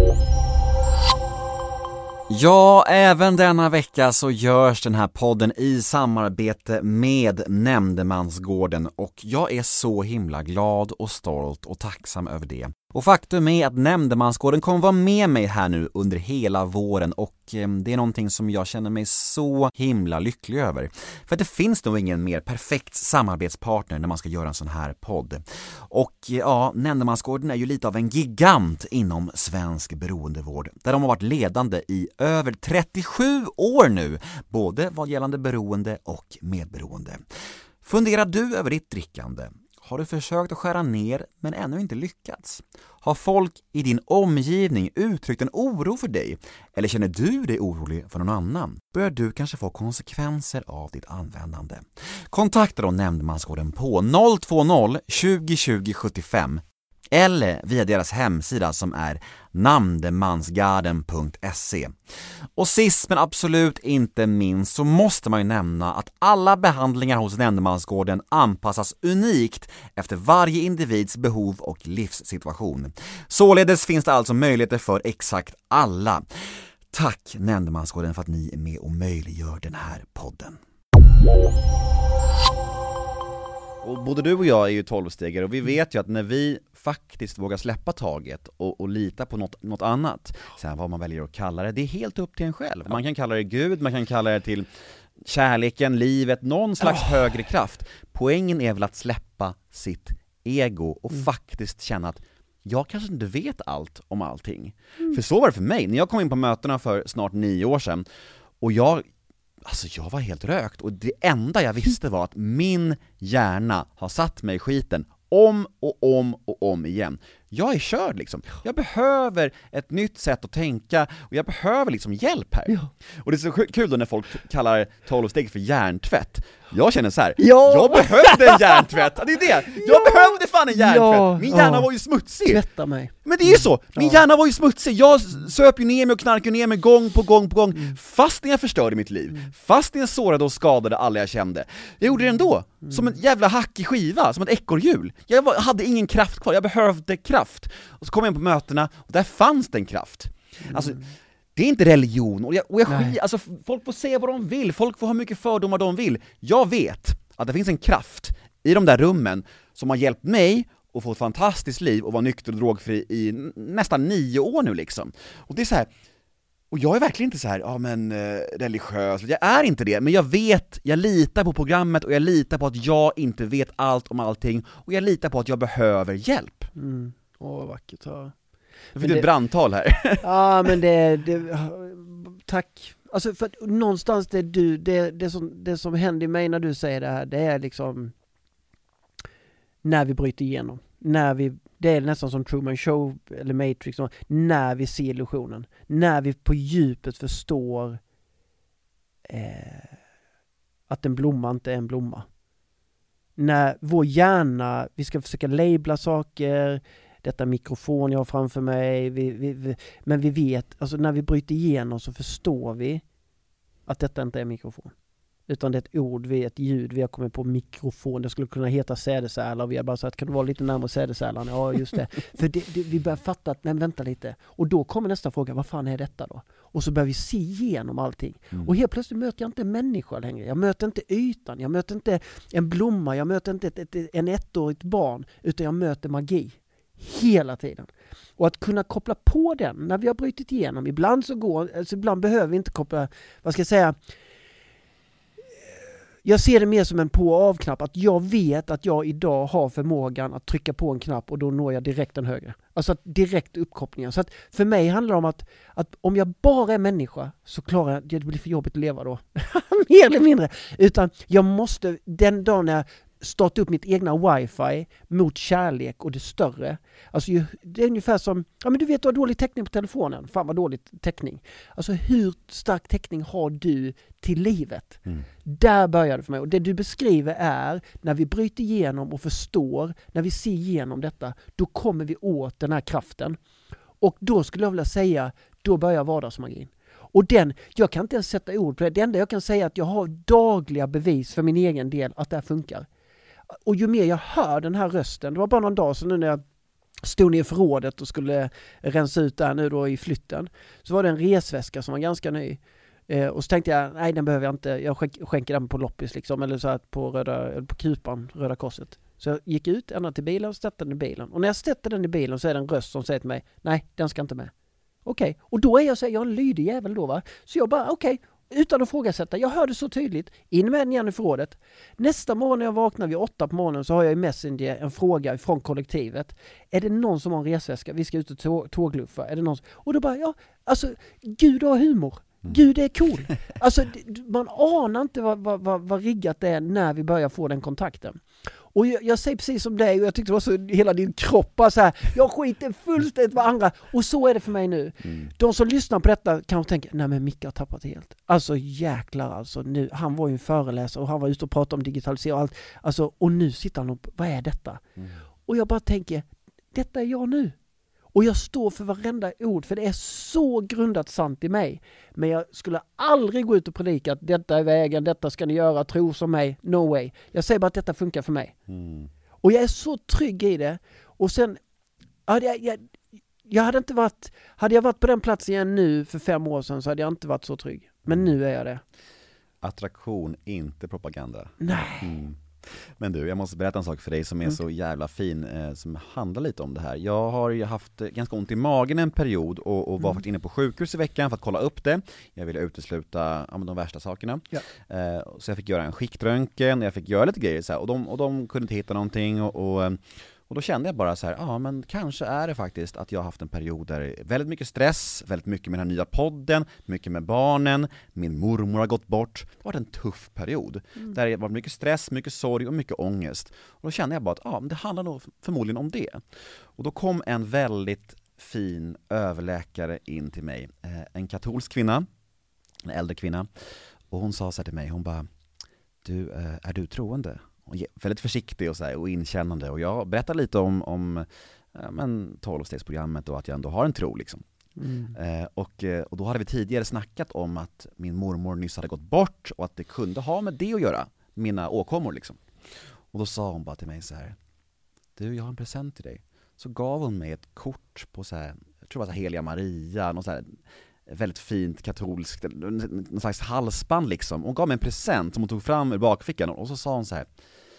A: Ja, även denna vecka så görs den här podden i samarbete med Nämndemansgården och jag är så himla glad och stolt och tacksam över det. Och faktum är att Nämndemansgården kommer vara med mig här nu under hela våren och det är någonting som jag känner mig så himla lycklig över. För att det finns nog ingen mer perfekt samarbetspartner när man ska göra en sån här podd. Och ja, Nämndemansgården är ju lite av en gigant inom svensk beroendevård. Där de har varit ledande i över trettiosju år nu, både vad gällande beroende och medberoende. Funderar du över ditt drickande? Har du försökt att skära ner men ännu inte lyckats? Har folk i din omgivning uttryckt en oro för dig? Eller känner du dig orolig för någon annan? Börjar du kanske få konsekvenser av ditt användande? Kontakta då Nämndemansgården på noll två noll tjugo tjugo sjuttiofem eller via deras hemsida som är namndemansgarden punkt se. Och sist men absolut inte minst så måste man ju nämna att alla behandlingar hos Nämndemansgården anpassas unikt efter varje individs behov och livssituation. Således finns det alltså möjligheter för exakt alla. Tack Nämndemansgården för att ni är med och möjliggör den här podden.
C: Och både du och jag är ju tolvstegare och vi vet ju att när vi faktiskt vågar släppa taget och, och lita på något, något annat, sen vad man väljer att kalla det, det är helt upp till en själv. Man kan kalla det Gud, man kan kalla det till kärleken, livet, någon slags oh. högre kraft. Poängen är väl att släppa sitt ego och mm. faktiskt känna att jag kanske inte vet allt om allting. Mm. För så var det för mig. När jag kom in på mötena för snart nio år sedan och jag Alltså jag var helt rökt och det enda jag visste var att min hjärna har satt mig i skiten om och om och om igen. Jag är körd liksom. Jag behöver ett nytt sätt att tänka och jag behöver liksom hjälp här. Ja. Och det är så kul då när folk kallar tolv steg för hjärntvätt. Jag känner så här. Ja. Jag behövde en hjärntvätt. Det är det. Jag ja. behövde fan en hjärntvätt. Ja. Min hjärna ja. var ju smutsig.
B: Tvätta mig.
C: Men det är ju så. Min ja. hjärna var ju smutsig. Jag söp ju ner mig och knarkade ner mig gång på gång på gång. Mm. Fast jag förstörde mitt liv. Mm. Fast jag sårade och skadade alla jag kände. Jag gjorde det ändå. Mm. Som en jävla hackig skiva. Som ett ekorrhjul. Jag var, hade ingen kraft kvar. Jag behövde kraft. Och så kom jag in på mötena och där fanns det en kraft. Mm. Alltså, det är inte religion. Och jag, och jag skit, alltså, folk får säga vad de vill. Folk får ha mycket fördomar de vill. Jag vet att det finns en kraft i de där rummen som har hjälpt mig att få ett fantastiskt liv och vara nykter och drogfri i nästan nio år nu liksom. Och det är så här. Och jag är verkligen inte så här, ja men eh, religiös. Jag är inte det, men jag vet, jag litar på programmet och jag litar på att jag inte vet allt om allting och jag litar på att jag behöver hjälp.
B: Mm. Åh, vad vackert. Ja.
C: Jag fick ett brandtal här.
B: Ja, men det, det... Tack. Alltså för att någonstans det du, det, det, som, det som händer i mig när du säger det här, det är liksom när vi bryter igenom. När vi, det är nästan som Truman Show eller Matrix, när vi ser illusionen. När vi på djupet förstår eh, att en blomma inte är en blomma. När vår hjärna, vi ska försöka labla saker, detta mikrofon jag har framför mig, vi, vi, vi, men vi vet, alltså när vi bryter igenom så förstår vi att detta inte är mikrofon. Utan det är ett ord, vi är ett ljud, vi har kommit på mikrofon, det skulle kunna heta sädesärla och vi har bara sagt, kan du vara lite närmare sädesärlan? Ja, just det. För det, det, vi börjar fatta att, nej vänta lite. Och då kommer nästa fråga, vad fan är detta då? Och så börjar vi se igenom allting. Mm. Och helt plötsligt möter jag inte en människa längre. Jag möter inte ytan, jag möter inte en blomma, jag möter inte ett, ett, en ettårigt barn, utan jag möter magi. Hela tiden. Och att kunna koppla på den när vi har brutit igenom. Ibland så går, alltså ibland behöver vi inte koppla, vad ska jag säga, jag ser det mer som en på- och avknapp. Att jag vet att jag idag har förmågan att trycka på en knapp och då når jag direkt den högre. Alltså att direkt uppkopplingen. Så att för mig handlar det om att, att om jag bara är människa så klarar jag, det blir för jobbigt att leva då. Mer eller mindre. Utan jag måste, den dagen när jag starta upp mitt egna wifi mot kärlek och det större. Alltså det är ungefär som, ja men du vet du har dålig täckning på telefonen. Fan vad dålig täckning. Alltså hur stark täckning har du till livet? Mm. Där börjar det för mig. Och det du beskriver är när vi bryter igenom och förstår, när vi ser igenom detta, då kommer vi åt den här kraften. Och då skulle jag vilja säga, då börjar vardagsmagin. Och den, jag kan inte ens sätta ord på det. Det enda jag kan säga är att jag har dagliga bevis för min egen del att det här funkar. Och ju mer jag hör den här rösten, det var bara någon dag sedan nu när jag stod ner i förrådet och skulle rensa ut där nu då i flytten, så var det en resväska som var ganska ny. Eh, och så tänkte jag, nej den behöver jag inte, jag skänk, skänker den på loppis liksom, eller så här på, röda, eller på Kupan, Röda Korset. Så jag gick ut ända till bilen och ställde den i bilen. Och när jag ställde den i bilen så är det en röst som säger till mig, nej den ska inte med. Okej, okay. Och då är jag så här, jag är en lydig jävel då va. Så jag bara, okej. Okay. Utan att frågasätta. Jag hörde så tydligt. In med den igen i förrådet. Nästa morgon när jag vaknar vid åtta på morgonen så har jag i Messenger en fråga från kollektivet. Är det någon som har en resväska? Vi ska ut och tå- tågluffa. Är det någon som... Och då bara, ja, alltså, Gud har humor. Mm. Gud är cool. Alltså, man anar inte vad, vad, vad, vad riggat det är när vi börjar få den kontakten. Och jag, jag säger precis som dig och jag tyckte det var så hela din kropp bara så här, jag skiter fullständigt vad andra, och så är det för mig nu. Mm. De som lyssnar på detta kanske tänker, nej men Micke har tappat helt. Alltså jäklar alltså, nu, han var ju en föreläsare och han var ute och pratade om digitalisering och allt. Alltså, och nu sitter han och, vad är detta? Mm. Och jag bara tänker, detta är jag nu. Och jag står för varenda ord, för det är så grundat sant i mig. Men jag skulle aldrig gå ut och predika att detta är vägen, detta ska ni göra, tro som mig, no way. Jag säger bara att detta funkar för mig. Mm. Och jag är så trygg i det. Och sen, hade jag, jag, jag hade inte varit, hade jag varit på den platsen igen nu för fem år sedan så hade jag inte varit så trygg. Men nu är jag det.
C: Attraktion, inte propaganda.
B: Nej.
C: Mm. Men du, jag måste berätta en sak för dig som är mm. så jävla fin, eh, som handlar lite om det här. Jag har ju haft eh, ganska ont i magen en period och, och var mm. faktiskt inne på sjukhus i veckan för att kolla upp det. Jag ville utesluta ja, de värsta sakerna. Ja. Eh, så jag fick göra en skiktröntgen, jag fick göra lite grejer så här, och, de, och de kunde inte hitta någonting och, och Och då kände jag bara så här, ja men kanske är det faktiskt att jag har haft en period där väldigt mycket stress, väldigt mycket med den här nya podden, mycket med barnen, min mormor har gått bort. Det var en tuff period. Mm. Där det var mycket stress, mycket sorg och mycket ångest. Och då kände jag bara att ja, men det handlar nog förmodligen om det. Och då kom en väldigt fin överläkare in till mig. En katolsk kvinna, en äldre kvinna. Och hon sa så här till mig, hon bara, du, är du troende? Och väldigt försiktig och, så här, och inkännande. Och jag berättar lite om, om ja, men tolvstegsprogrammet och att jag ändå har en tro. Liksom. Mm. Eh, och, och då hade vi tidigare snackat om att min mormor nyss hade gått bort och att det kunde ha med det att göra, mina åkommor. Liksom. Och då sa hon bara till mig så här, du, jag har en present till dig. Så gav hon mig ett kort på så här, jag tror det var så här Heliga Maria, något så här väldigt fint katolskt, någon slags halsband liksom. Hon gav mig en present som hon tog fram ur bakfickan och så sa hon så här,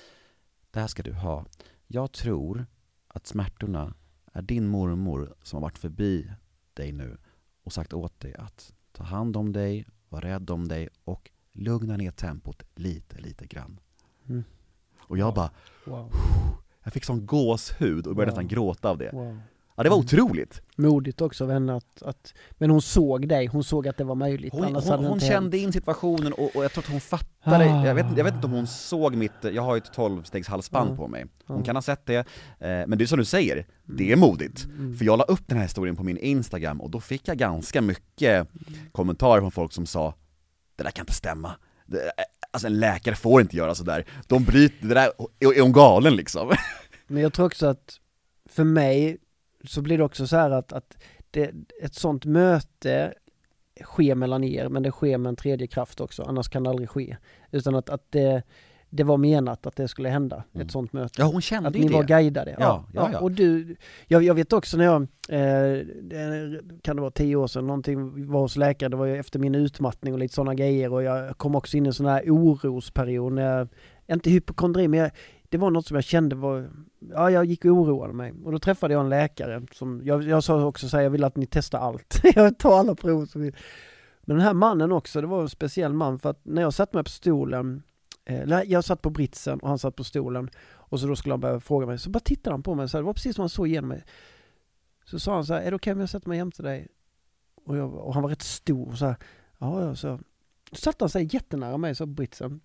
C: det här ska du ha. Jag tror att smärtorna är din mormor som har varit förbi dig nu och sagt åt dig att ta hand om dig, vara rädd om dig och lugna ner tempot lite, lite grann. Mm. Och jag wow. bara, wow. jag fick sån gåshud och började wow. nästan gråta av det. Wow. Ja, det var otroligt.
B: Modigt också av henne att, att... Men hon såg dig, hon såg att det var möjligt.
C: Hon,
B: Annars
C: hon,
B: hade det
C: hon
B: inte
C: kände
B: hänt.
C: in situationen och, och jag tror att hon fattade.
B: Ah.
C: Jag vet, jag vet inte om hon såg mitt... Jag har ju ett tolv-stegs halsband
B: Mm.
C: på mig. Hon
B: Mm.
C: kan ha sett det. Eh, men det är som du säger, det är modigt.
B: Mm.
C: För jag la upp den här historien på min Instagram och då fick jag ganska mycket kommentarer från folk som sa: det där kan inte stämma. Det, alltså en läkare får inte göra sådär. De bryter, det där, är, är hon galen liksom?
B: Men jag tror också att för mig så blir det också så här att, att det, ett sånt möte sker mellan er, men det sker med en tredje kraft också, annars kan det aldrig ske. Utan att, att det, det var menat att det skulle hända,
C: Mm.
B: ett sånt möte.
C: Ja, hon kände
B: Att
C: ju
B: ni
C: det.
B: var guidade.
C: Ja, ja, ja.
B: Och du, jag, jag vet också när jag, eh, det, kan det vara tio år sedan, någonting var hos läkare, det var ju efter min utmattning och lite sådana grejer, och jag kom också in i en sån här orosperiod, när jag, inte hypokondri, men jag, det var något som jag kände var, ja, jag gick och oroade mig. Och då träffade jag en läkare som, jag, jag sa också så här, jag vill att ni testar allt. Jag tar alla prov. Som vi... Men den här mannen också, det var en speciell man, för att när jag satt mig på stolen, eh, jag satt på britsen och han satt på stolen, och så då skulle han börja fråga mig, så bara tittade han på mig, så här, det var precis som han såg igenom mig. Så sa han så här, är det okej om jag sätter mig jämte dig? Och, jag, och han var rätt stor, så här, ja, ja, så. Så satt han sig jättenära mig, så på britsen.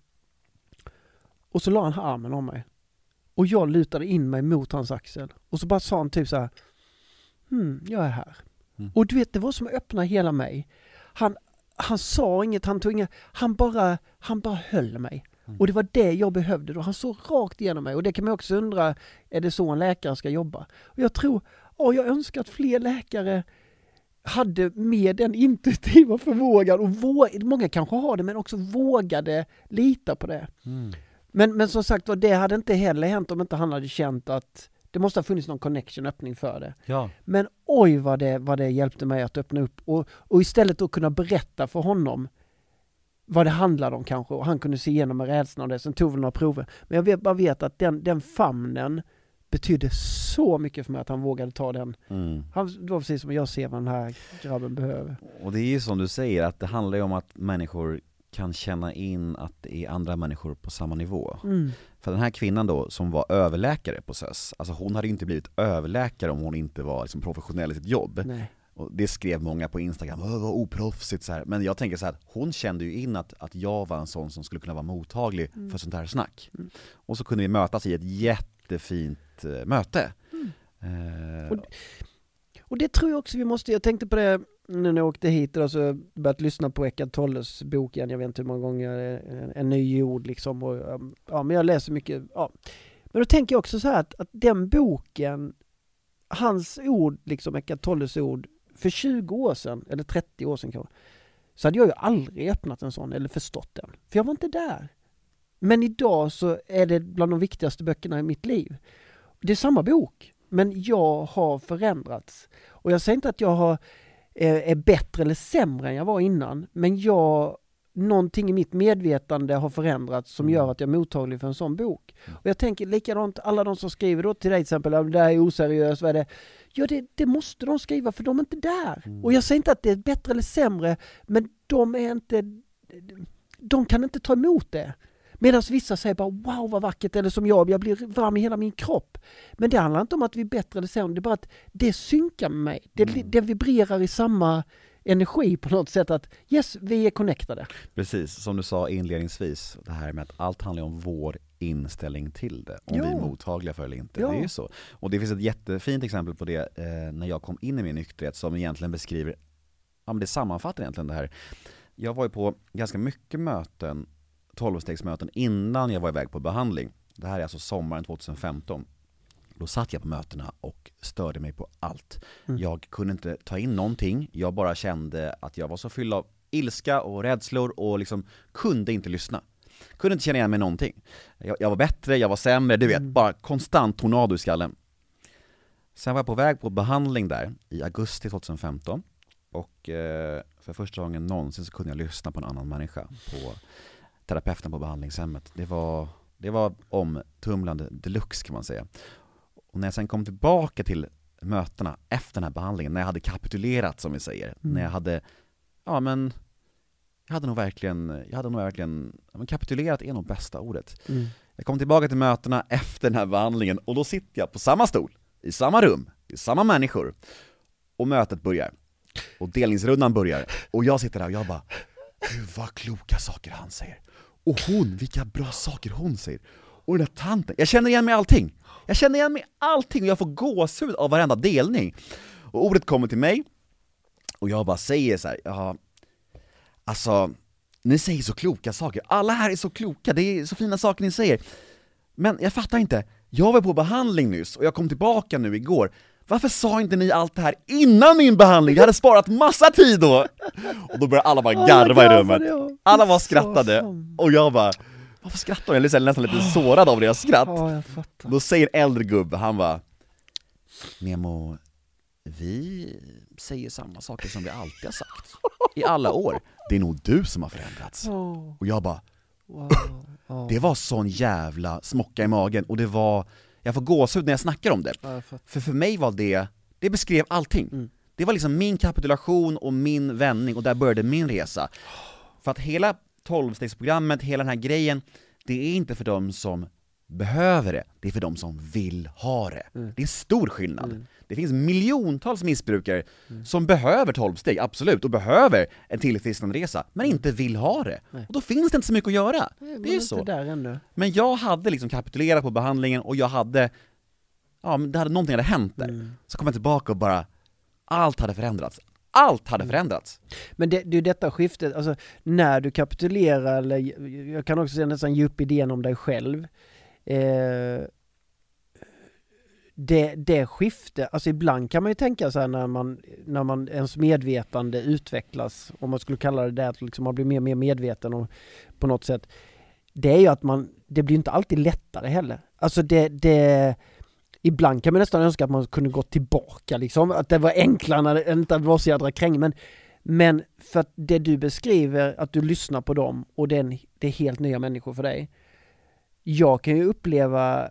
B: Och så la han armen om mig. Och jag lutade in mig mot hans axel. Och så bara sa han typ så här, hmm, jag är här.
C: Mm.
B: Och du vet, det var som att öppna hela mig. Han, han sa inget, han tog inget, han bara, han bara höll mig. Mm. Och det var det jag behövde då. Han såg rakt igenom mig. Och det kan man också undra, är det så en läkare ska jobba? Och jag tror, åh, jag önskar att fler läkare hade med den intuitiva förmågan. Och våg, många kanske har det, men också vågade lita på det.
C: Mm.
B: Men, men som sagt, det hade inte heller hänt om inte han hade känt att det måste ha funnits någon connection, öppning för det.
C: Ja.
B: Men oj vad det, vad det hjälpte mig att öppna upp. Och, och istället att kunna berätta för honom vad det handlade om kanske. Och han kunde se igenom med rädslan av det. Sen tog vi några prover. Men jag vet, bara vet att den, den famnen betydde så mycket för mig att han vågade ta den.
C: Mm.
B: Han, det var precis som jag ser vad den här grabben behöver.
C: Och det är ju som du säger, att det handlar ju om att människor kan känna in att det är andra människor på samma nivå.
B: Mm.
C: För den här kvinnan då, som var överläkare på S Ö S, alltså hon hade ju inte blivit överläkare om hon inte var liksom professionell i sitt jobb.
B: Nej.
C: Och det skrev många på Instagram, vad oproffsigt så här. Men jag tänker så här, hon kände ju in att, att jag var en sån som skulle kunna vara mottaglig
B: Mm.
C: för sånt här snack.
B: Mm.
C: Och så kunde vi mötas i ett jättefint uh, möte.
B: Mm.
C: Uh,
B: Och, och det tror jag också vi måste, jag tänkte på det nu när jag åkte hit och så börjat lyssna på Eckart Tolles bok igen, jag vet inte hur många gånger, en, en ny jord liksom, och, ja, men jag läser mycket, ja. Men då tänker jag också så här att, att den boken, hans ord, liksom Eckart Tolles ord, för tjugo år sedan, eller trettio år sedan kanske, så hade jag ju aldrig öppnat en sån eller förstått den. För jag var inte där. Men idag så är det bland de viktigaste böckerna i mitt liv. Det är samma bok, men jag har förändrats. Och jag säger inte att jag har, är, är bättre eller sämre än jag var innan, men jag, någonting i mitt medvetande har förändrats som gör att jag är mottaglig för en sån bok. Och jag tänker likadant, alla de som skriver då till dig till exempel, det här är oseriöst, vad är det? Ja, det, det måste de skriva för de är inte där. Mm. Och jag säger inte att det är bättre eller sämre, men de är inte, de kan inte ta emot det. Medan vissa säger bara, wow vad vackert, eller som jag, jag blir varm i hela min kropp. Men det handlar inte om att vi är bättre eller sämre, det är bara att det synkar med mig. Det, mm. det vibrerar i samma energi på något sätt, att yes, vi är connectade.
C: Precis, som du sa inledningsvis, det här med att allt handlar om vår inställning till det, om
B: ja.
C: vi är mottagliga för eller inte.
B: Ja.
C: Det är ju så. Och det finns ett jättefint exempel på det eh, när jag kom in i min nykterhet, som egentligen beskriver, ja men det sammanfattar egentligen det här. Jag var ju på ganska mycket möten, tolvstegsmöten innan jag var iväg på behandling. Det här är alltså sommaren tjugohundrafemton. Då satt jag på mötena och störde mig på allt. Mm. Jag kunde inte ta in någonting. Jag bara kände att jag var så fylld av ilska och rädslor och liksom kunde inte lyssna. Kunde inte känna igen mig någonting. Jag, jag var bättre, jag var sämre, du vet. Mm. Bara konstant tornado i skallen. Sen var jag på väg på behandling där i augusti tjugohundrafemton. Och eh, för första gången någonsin så kunde jag lyssna på en annan människa på terapeuten på behandlingshemmet. Det var, det var omtumlande deluxe kan man säga. Och när jag sen kom tillbaka till mötena efter den här behandlingen, när jag hade kapitulerat som vi säger, mm. när jag hade, ja men, jag hade nog verkligen, jag hade nog verkligen, ja, men kapitulerat är nog bästa ordet. Mm. Jag kom tillbaka till mötena efter den här behandlingen och då sitter jag på samma stol, i samma rum, det är samma människor, och mötet börjar, och delningsrundan börjar, och jag sitter där och jag bara, gud vad kloka saker han säger, och hon, vilka bra saker hon säger, och den där tanten, jag känner igen mig allting, jag känner igen mig allting, och jag får gåshud av varenda delning, och ordet kommer till mig, och jag bara säger så här, ja, alltså, ni säger så kloka saker, alla här är så kloka, det är så fina saker ni säger, men jag fattar inte, jag var på behandling nyss, och jag kom tillbaka nu igår, varför sa inte ni allt det här innan min behandling? Jag hade sparat massa tid då! Och då började alla bara garva i rummet, alla bara skrattade, och jag bara, varför skrattar jag? Jag är nästan lite sårad av deras skratt.
B: Ja, jag fattar.
C: Då säger en äldre gubbe, han bara, Nemo, vi säger samma saker som vi alltid har sagt i alla år. Det är nog du som har förändrats.
B: Oh.
C: Och jag bara,
B: wow. Oh.
C: det var sån jävla smocka i magen, och det var, jag får gåshud när jag snackar om det.
B: Ja,
C: för för mig var det, det beskrev allting. Mm. Det var liksom min kapitulation och min vändning, och där började min resa. För att hela tolvstegsprogrammet, hela den här grejen, det är inte för dem som behöver det, det är för dem som vill ha det. Mm. Det är stor skillnad. Mm. Det finns miljontals missbrukare mm. som behöver tolv steg, absolut, och behöver en tillfrisknande resa, men inte vill ha det. Nej. Och då finns det inte så mycket att göra.
B: Nej,
C: det är så.
B: Där ännu.
C: Men jag hade liksom kapitulerat på behandlingen, och jag hade, ja, men det hade någonting hade hänt där. Mm. Så kom jag tillbaka och bara, allt hade förändrats. Allt hade förändrats.
B: Men det, det är detta skiftet, alltså när du kapitulerar, eller jag kan också säga nästan djup idén om dig själv. Eh, det, det skiftet, alltså ibland kan man ju tänka så här när man, när man ens medvetande utvecklas, om man skulle kalla det det, att liksom man blir mer och mer medveten om, på något sätt. Det är ju att man, det blir inte alltid lättare heller. Alltså det, det ibland kan man nästan önska att man kunde gå tillbaka liksom, att det var enklare när det inte var så jädra kräng, men, men för att det du beskriver, att du lyssnar på dem, och det är, en, det är helt nya människor för dig. Jag kan ju uppleva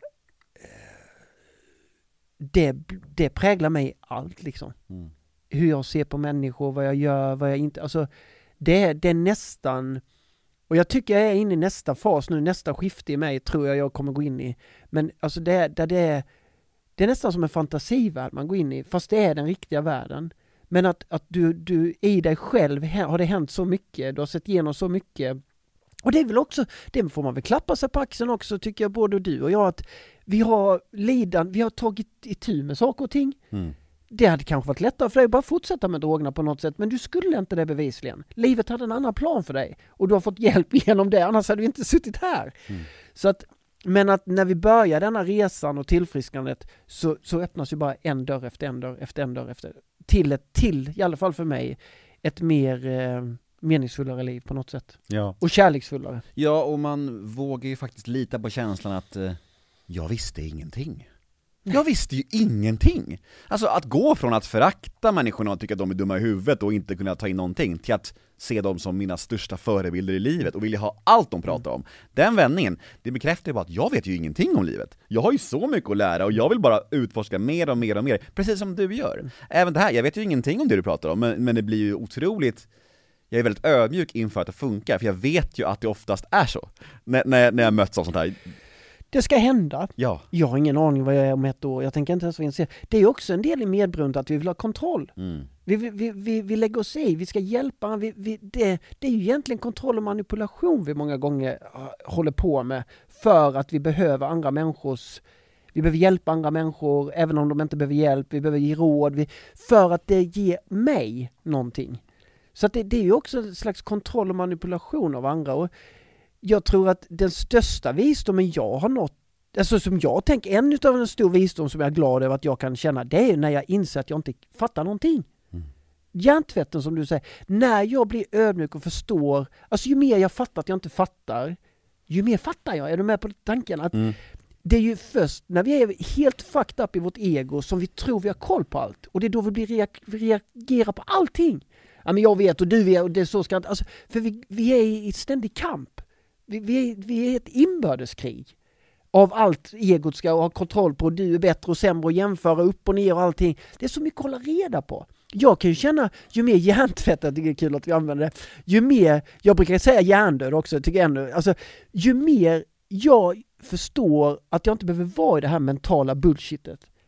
B: det, det präglar mig allt liksom. Mm. Hur jag ser på människor, vad jag gör, vad jag inte, alltså det, det är nästan, och jag tycker jag är inne i nästa fas nu, nästa skifte i mig tror jag jag kommer gå in i, men alltså det, det, det är det är nästan som en fantasivärld man går in i, fast det är den riktiga världen. Men att, att du, du i dig själv har det hänt så mycket, du har sett igenom så mycket. Och det är väl också, det får man väl klappa sig på axeln också, tycker jag, både du och jag, att vi har lidan, vi har tagit itu med saker och ting. Mm. Det hade kanske varit lättare för dig att bara fortsätta med drogerna på något sätt, men du skulle inte det bevisligen. Livet hade en annan plan för dig, och du har fått hjälp genom det, annars hade vi inte suttit här. Mm. Så att, men att när vi börjar denna resan och tillfriskandet, så, så öppnas ju bara en dörr efter en dörr efter en dörr efter, till ett till, i alla fall för mig, ett mer eh, meningsfullare liv på något sätt.
C: Ja.
B: Och kärleksfullare.
C: Ja, och man vågar ju faktiskt lita på känslan att eh, jag visste ingenting. Jag visste ju ingenting. Alltså att gå från att förakta människorna och tycka att de är dumma i huvudet och inte kunna ta in någonting, till att se dem som mina största förebilder i livet och vilja ha allt de pratar om. Den vändningen, det bekräftar ju bara att jag vet ju ingenting om livet. Jag har ju så mycket att lära, och jag vill bara utforska mer och mer och mer, precis som du gör. Även det här, jag vet ju ingenting om det du pratar om, men, men det blir ju otroligt, jag är väldigt ödmjuk inför att det funkar, för jag vet ju att det oftast är så när, när, när jag möts av sånt här.
B: Det ska hända.
C: Ja.
B: Jag har ingen aning vad jag är om ett år. Jag tänker inte ens vad jag ser. Det är också en del i medbrunnet att vi vill ha kontroll. Mm. Vi, vi, vi, vi lägger oss i. Vi ska hjälpa. Vi, vi, det, det är ju egentligen kontroll och manipulation vi många gånger håller på med. För att vi behöver andra människors... Vi behöver hjälpa andra människor även om de inte behöver hjälp. Vi behöver ge råd. Vi, för att det ger mig någonting. Så att det, det är ju också en slags kontroll och manipulation av andra. Och jag tror att den största visdomen jag har nått, alltså som jag tänker, en utav en stor visdom som jag är glad över att jag kan känna, det är när jag inser att jag inte fattar någonting. Mm. Hjärntvätten som du säger, när jag blir ödmjuk och förstår, alltså ju mer jag fattar att jag inte fattar, ju mer fattar jag. Är du med på tanken? Att mm. det är ju först när vi är helt fucked up i vårt ego som vi tror vi har koll på allt. Och det är då vi blir reak- reagerar på allting. Ja, men jag vet och du vet och det så ska inte, alltså, för vi, vi är i ständig kamp. Vi, vi, är, vi är i ett inbördeskrig av allt egot ska ha kontroll på, du är bättre och sämre och jämföra upp och ner och allting. Det är så mycket att hålla reda på. Jag kan ju känna, ju mer hjärntvättat, det är kul att vi använder det, ju mer, jag brukar säga hjärndöd också, tycker jag ändå, alltså ju mer jag förstår att jag inte behöver vara i det här mentala bullshitet,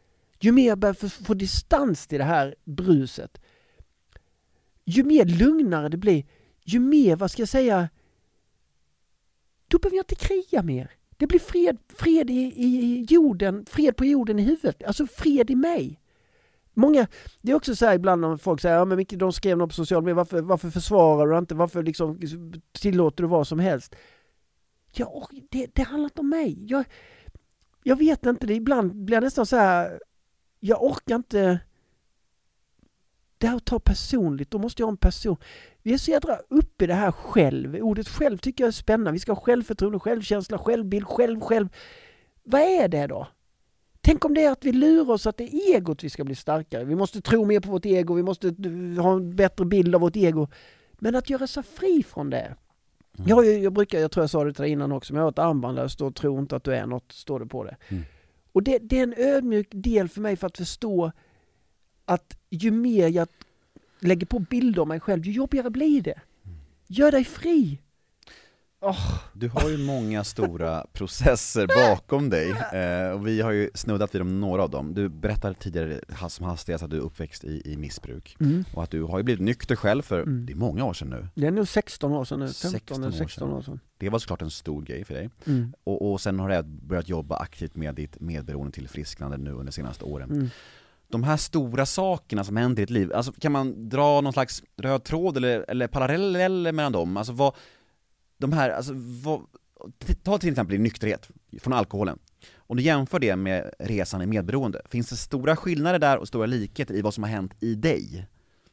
B: ju mer jag börjar få, få distans till det här bruset, ju mer lugnare det blir, ju mer, vad ska jag säga, då behöver jag inte kriga mer. Det blir fred, fred i, i jorden, fred på jorden i huvudet, alltså fred i mig. Många, det är också så här ibland när folk säger, ja men Micke, de skrev något på sociala medier, varför, varför försvarar du inte, varför liksom tillåter du vad som helst? Ja, det, det handlar inte om mig. Jag, jag vet inte, det ibland blir jag nästan så här, jag orkar inte det här att ta personligt, då måste jag ha en person. Vi är så jädra upp i det här själv. Ordet själv tycker jag är spännande. Vi ska ha självförtroende, självkänsla, självbild, själv, själv. Vad är det då? Tänk om det är att vi lurar oss att det är egot vi ska bli starkare. Vi måste tro mer på vårt ego, vi måste ha en bättre bild av vårt ego. Men att göra sig fri från det. Mm. Jag, jag brukar, jag tror jag sa det till dig innan också, men jag har ett armband där det står tro inte att du är något, står det på det. Mm. Och det, det är en ödmjuk del för mig för att förstå att ju mer jag lägger på bilder av mig själv, ju jobbigare blir det. Gör dig fri. Oh.
C: Du har ju många stora processer bakom dig eh, och vi har ju snuddat vid dem, några av dem. Du berättade tidigare som hastigast att du är uppväxt i, i missbruk mm. och att du har ju blivit nykter själv för mm. det är många år sedan nu.
B: Det är nog sexton år sedan nu, femton eller sexton år sedan.
C: Det var såklart en stor grej för dig. Mm. Och, och sen har du börjat jobba aktivt med ditt medberoende till frisknande nu under de senaste åren. Mm. De här stora sakerna som händer i ditt liv, alltså kan man dra någon slags röd tråd eller, eller parallell mellan dem? Alltså vad, de här, alltså vad, ta till exempel din nykterhet från alkoholen. Om du jämför det med resan i medberoende, finns det stora skillnader där och stora likheter i vad som har hänt i dig?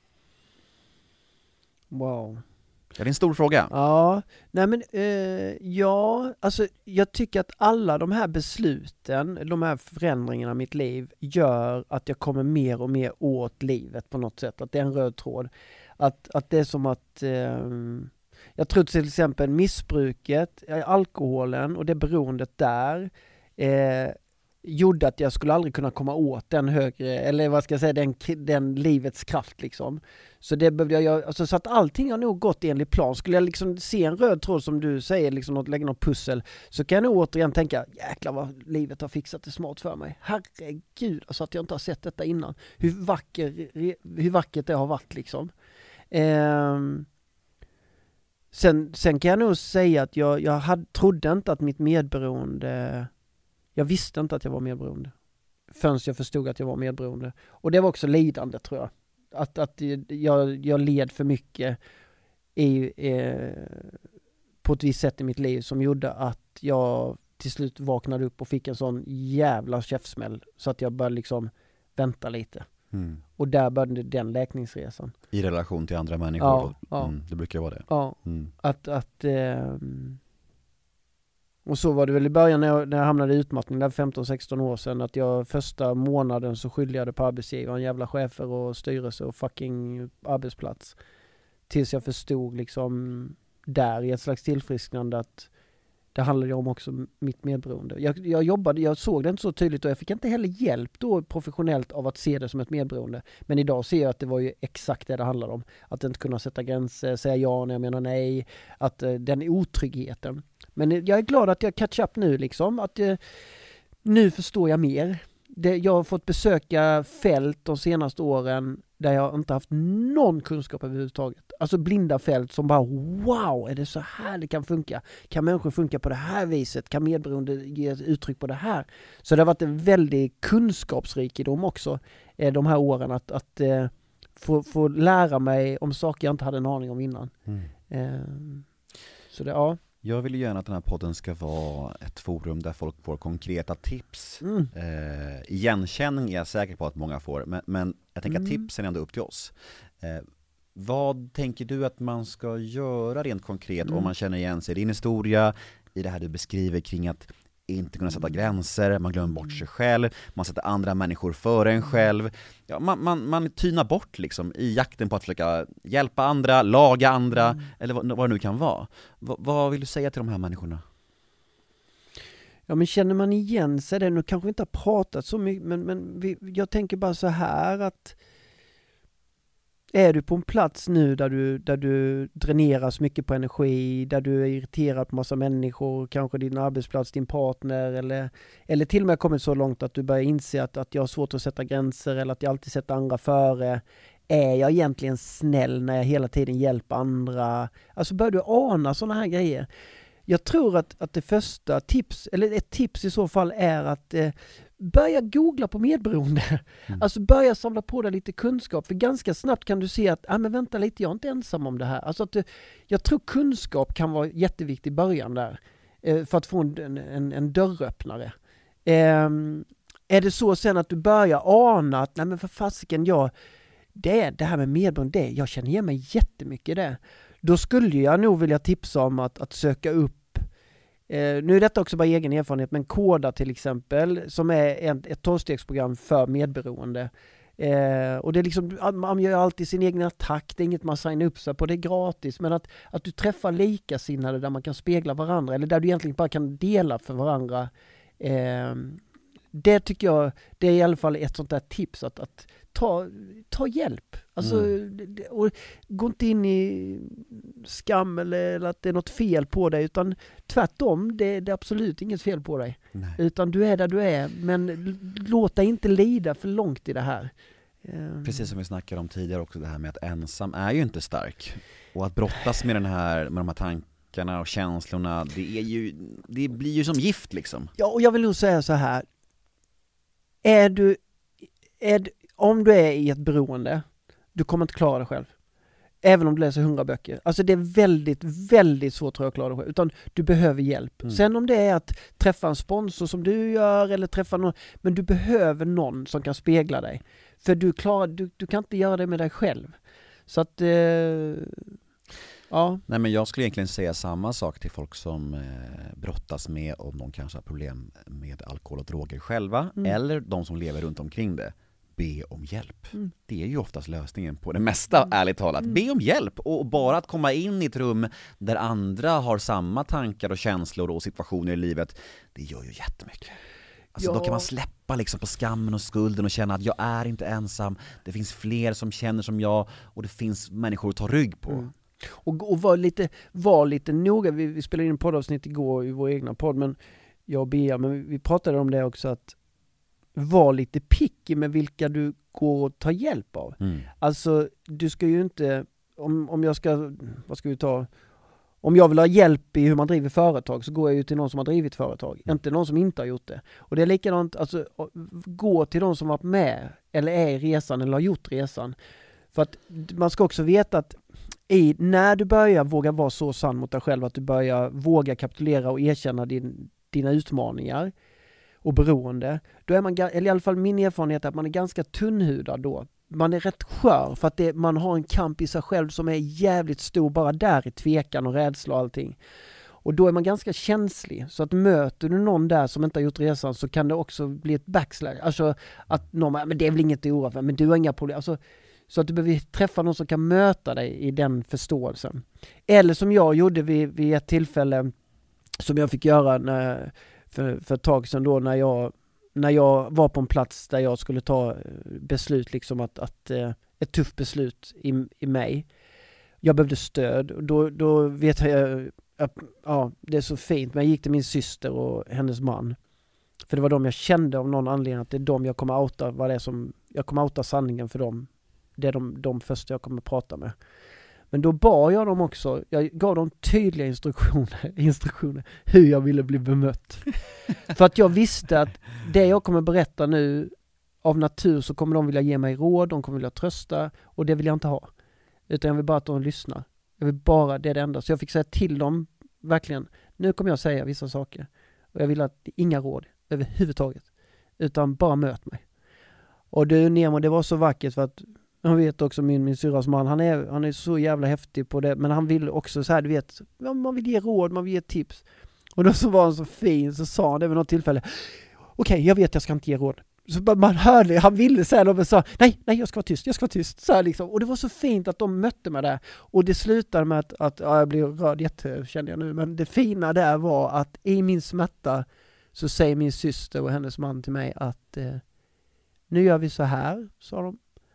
B: Wow.
C: Ja, det är en stor fråga.
B: Ja, nej men eh, ja, alltså jag tycker att alla de här besluten, de här förändringarna i mitt liv gör att jag kommer mer och mer åt livet på något sätt. Att det är en röd tråd. Att, att det är som att eh, jag tror till exempel missbruket, alkoholen och det beroendet där eh, gjorde att jag skulle aldrig kunna komma åt den högre, eller vad ska jag säga, den, den livets kraft liksom. Så det behövde jag, alltså, så att allting har nog gått enligt plan. Skulle jag liksom se en röd tråd som du säger, liksom något, lägga något pussel, så kan jag nog återigen tänka, jäklar vad livet har fixat det smart för mig. Herregud, alltså att jag inte har sett detta innan. Hur, vacker, hur vackert det har varit liksom. Ehm Sen, sen kan jag nog säga att jag, jag hade, trodde inte att mitt medberoende, jag visste inte att jag var medberoende förrän jag förstod att jag var medberoende. Och det var också lidande tror jag. Att, att jag, jag led för mycket i, eh, på ett visst sätt i mitt liv som gjorde att jag till slut vaknade upp och fick en sån jävla käftsmäll så att jag började liksom vänta lite. Mm. Och där började den läkningsresan.
C: I relation till andra människor.
B: Ja, ja.
C: Mm, det brukar vara det.
B: Ja, mm. att, att eh, och så var det väl i början när jag, när jag hamnade i utmattning där femton sexton år sedan, att jag första månaden så skyllde jag det på arbetsgivaren, jävla chefer och styrelse och fucking arbetsplats. Tills jag förstod liksom där i ett slags tillfrisknande att det handlade om också mitt medberoende. Jag, jag jobbade, jag såg det inte så tydligt och jag fick inte heller hjälp då professionellt av att se det som ett medberoende. Men idag ser jag att det var ju exakt det det handlade om. Att inte kunna sätta gränser, säga ja när jag menar nej. Att uh, den otryggheten. Men jag är glad att jag catch up nu liksom. Att uh, nu förstår jag mer. Det, jag har fått besöka fält de senaste åren där jag inte haft någon kunskap överhuvudtaget. Alltså blinda fält som bara, wow, är det så här det kan funka? Kan människor funka på det här viset? Kan medberoende ge uttryck på det här? Så det har varit en väldigt kunskapsrikedom också eh, de här åren att, att eh, få, få lära mig om saker jag inte hade en aning om innan. Mm. Eh, så det, ja.
C: Jag vill gärna att den här podden ska vara ett forum där folk får konkreta tips. Mm. Eh, igenkänning är jag säker på att många får, men, men jag tänker mm. att tipsen är ändå upp till oss. Eh, vad tänker du att man ska göra rent konkret mm. om man känner igen sig i din historia, i det här du beskriver kring att inte kunna sätta gränser, man glömmer bort sig själv, man sätter andra människor före en själv. Ja, man, man, man tynar bort liksom i jakten på att försöka hjälpa andra, laga andra, mm. eller vad, vad det nu kan vara. V- vad vill du säga till de här människorna?
B: Ja, men känner man igen sig det, nu kanske inte har pratat så mycket, men, men vi, jag tänker bara så här att är du på en plats nu där du, där du dräneras mycket på energi, där du är irriterad på massa människor, kanske din arbetsplats, din partner, eller, eller till och med kommit så långt att du börjar inse att, att jag har svårt att sätta gränser eller att jag alltid sätter andra före. Är jag egentligen snäll när jag hela tiden hjälper andra? Alltså börjar du ana sådana här grejer. Jag tror att, att det första tips, eller ett tips i så fall är att eh, börja googla på medberoende. Mm. Alltså börja samla på dig lite kunskap. För ganska snabbt kan du se att, ah, men vänta lite, jag är inte ensam om det här. Alltså att, jag tror kunskap kan vara jätteviktigt i början där. Eh, för att få en, en, en dörröppnare. Eh, är det så sen att du börjar ana att, nej men för fasiken, jag, det, det här med medberoende, det, jag känner igen mig jättemycket i det. Då skulle jag nog vilja tipsa om att, att söka upp, eh, nu är detta också bara egen erfarenhet, men Koda till exempel, som är en, ett tolvstegsprogram för medberoende. Eh, och det är liksom, man gör alltid sin egen attack, det är inget man signar upp sig på, det är gratis, men att, att du träffar likasinnade där man kan spegla varandra, eller där du egentligen bara kan dela för varandra. Eh, det tycker jag, det är i alla fall ett sånt där tips att, att ta, ta hjälp. Alltså, mm. och gå inte in i skam eller, eller att det är något fel på dig, utan tvärtom, det, det är absolut inget fel på dig. Nej. Utan du är där du är, men låt dig inte lida för långt i det här.
C: Precis som vi snackade om tidigare också, det här med att ensam är ju inte stark. Och att brottas med den här, med de här tankarna och känslorna, det är ju, det blir ju som gift liksom.
B: Ja, och jag vill nog säga så här. Är du, är du, om du är i ett beroende, du kommer inte klara det själv. Även om du läser hundra böcker. Alltså det är väldigt, väldigt svårt tror jag att klara det själv. Utan du behöver hjälp. Mm. Sen om det är att träffa en sponsor som du gör, eller träffa någon, men du behöver någon som kan spegla dig. För du, klarar, du, du kan inte göra det med dig själv. Så att... Eh, ja.
C: Nej, men jag skulle egentligen säga samma sak till folk som eh, brottas med, om de kanske har problem med alkohol och droger själva, mm. eller de som lever runt omkring det. Be om hjälp. Mm. Det är ju oftast lösningen på det mesta, mm. ärligt talat. Mm. Be om hjälp, och bara att komma in i ett rum där andra har samma tankar och känslor och situationer i livet, det gör ju jättemycket. Alltså ja. Då kan man släppa liksom på skammen och skulden och känna att jag är inte ensam. Det finns fler som känner som jag, och det finns människor att ta rygg på. Mm.
B: Och, och var lite, var lite noga. Vi, vi spelade in en poddavsnitt igår i vår egna podd, men jag och Bea, men vi pratade om det också, att var lite picky med vilka du går och tar hjälp av. Mm. Alltså, du ska ju inte, om, om jag ska, vad ska vi ta, om jag vill ha hjälp i hur man driver företag, så går jag ju till någon som har drivit företag, mm. inte någon som inte har gjort det. Och det är likadant, alltså, gå till någon som har varit med, eller är i resan, eller har gjort resan. För att man ska också veta att i, när du börjar våga vara så sann mot dig själv, att du börjar våga kapitulera och erkänna din, dina utmaningar och beroende, då är man, eller i alla fall min erfarenhet är att man är ganska tunnhudad då. Man är rätt skör, för att det, man har en kamp i sig själv som är jävligt stor bara där i tvekan och rädsla och allting. Och då är man ganska känslig. Så att möter du någon där som inte har gjort resan, så kan det också bli ett backslag. Alltså att någon, men det är väl inget att oroa för, men du har inga problem. Alltså, så att du behöver träffa någon som kan möta dig i den förståelsen. Eller som jag gjorde vid, vid ett tillfälle, som jag fick göra när, för, för ett tag sedan då, när jag, när jag var på en plats där jag skulle ta beslut, liksom att, att ett tufft beslut i, i mig. Jag behövde stöd. Då, då vet jag, att, ja, det är så fint, men jag gick till min syster och hennes man. För det var de jag kände av någon anledning, att det är de jag kommer outa, vad det är som, jag kommer outa sanningen för dem. Det är de, de första jag kommer prata med. Men då bad jag dem också, jag gav dem tydliga instruktioner, instruktioner hur jag ville bli bemött. För att jag visste att det jag kommer berätta nu, av natur så kommer de vilja ge mig råd, de kommer vilja trösta, och det vill jag inte ha. Utan jag vill bara att de lyssnar. Jag vill bara, det är det enda. Så jag fick säga till dem, verkligen, nu kommer jag säga vissa saker. Och jag vill att inga råd överhuvudtaget, utan bara möt mig. Och du Nemo, det var så vackert, för att jag vet också min, min syrras man, han är, han är så jävla häftig på det, men han vill också så här, du vet, man vill ge råd, man vill ge tips. Och då så var han så fin, så sa han det vid något tillfälle, okej, okay, jag vet jag ska inte ge råd. Så man hörde, han ville säga något, och sa, nej, nej, jag ska vara tyst, jag ska vara tyst. Så här liksom. Och det var så fint att de mötte mig där. Och det slutade med att, att ja, jag blir rörd jätte, känner jag nu, men det fina där var att i min smärta så säger min syster och hennes man till mig att eh, nu gör vi så här, sa de.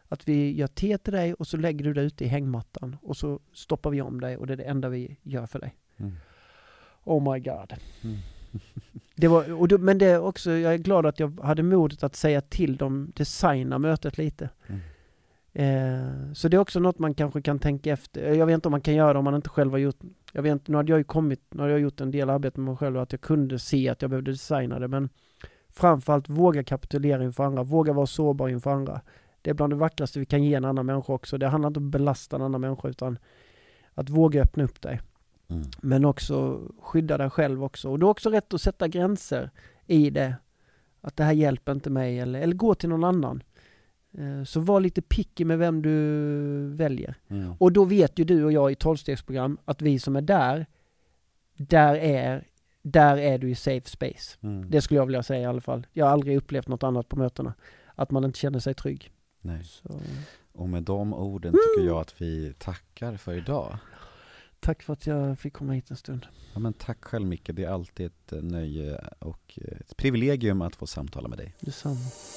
B: Att vi gör te till dig och så lägger du det ute i hängmattan och så stoppar vi om dig och det är det enda vi gör för dig. Mm. Oh my god. Mm. Det var, och då, men det är också, jag är glad att jag hade modet att säga till dem, designa mötet lite. Mm. Eh, så det är också något man kanske kan tänka efter. Jag vet inte om man kan göra det om man inte själv har gjort. Jag vet inte, nu hade jag ju kommit, nu hade jag gjort en del arbete med mig själv och att jag kunde se att jag behövde designa det, men framförallt våga kapitulera inför andra, våga vara sårbar inför andra. Det är bland det vackraste vi kan ge en annan människa också. Det handlar inte om att belasta en annan människa utan att våga öppna upp dig. Mm. Men också skydda dig själv också. Och det är också rätt att sätta gränser i det. Att det här hjälper inte mig eller, eller gå till någon annan. Så var lite picky med vem du väljer. Mm. Och då vet ju du och jag i tolvstegsprogram att vi som är där, där är, där är du i safe space. Mm. Det skulle jag vilja säga i alla fall. Jag har aldrig upplevt något annat på mötena. Att man inte känner sig trygg.
C: Nej.
B: Så.
C: Och med de orden tycker mm. jag att vi tackar för idag.
B: Tack för att jag fick komma hit en stund.
C: Ja, men tack själv Micke. Det är alltid ett nöje och ett privilegium att få samtala med dig.
B: Detsamma.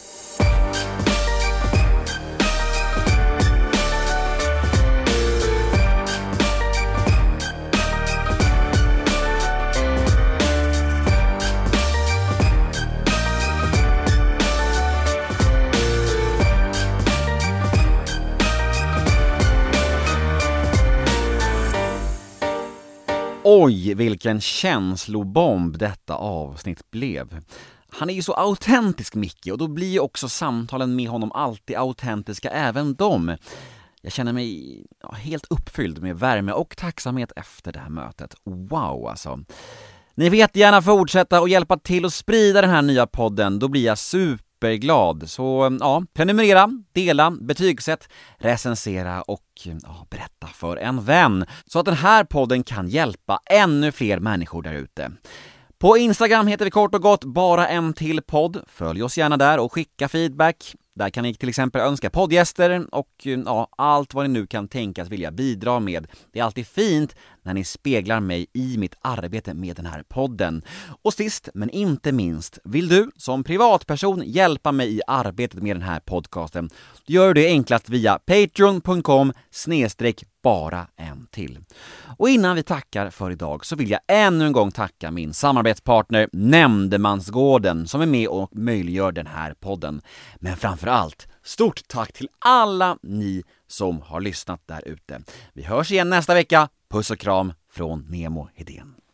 A: Oj, vilken känslobomb detta avsnitt blev. Han är ju så autentisk, Micke, och då blir ju också samtalen med honom alltid autentiska, även de. Jag känner mig ja, helt uppfylld med värme och tacksamhet efter det här mötet. Wow, alltså. Ni vet gärna fortsätta och hjälpa till att sprida den här nya podden, då blir jag superglad. Så ja, prenumerera, dela, betygsätt, recensera och ja, berätta för en vän. Så att den här podden kan hjälpa ännu fler människor där ute. På Instagram heter vi kort och gott bara en till podd. Följ oss gärna där och skicka feedback. Där kan ni till exempel önska poddgäster och ja, allt vad ni nu kan tänkas vilja bidra med. Det är alltid fint när ni speglar mig i mitt arbete med den här podden. Och sist men inte minst, vill du som privatperson hjälpa mig i arbetet med den här podcasten, då gör du det enklast via patreon punkt com snedstreck bara en till. Och innan vi tackar för idag så vill jag ännu en gång tacka min samarbetspartner Nämndemansgården som är med och möjliggör den här podden. Men framför allt, stort tack till alla ni som har lyssnat där ute. Vi hörs igen nästa vecka. Puss och kram från Nemo Hedén.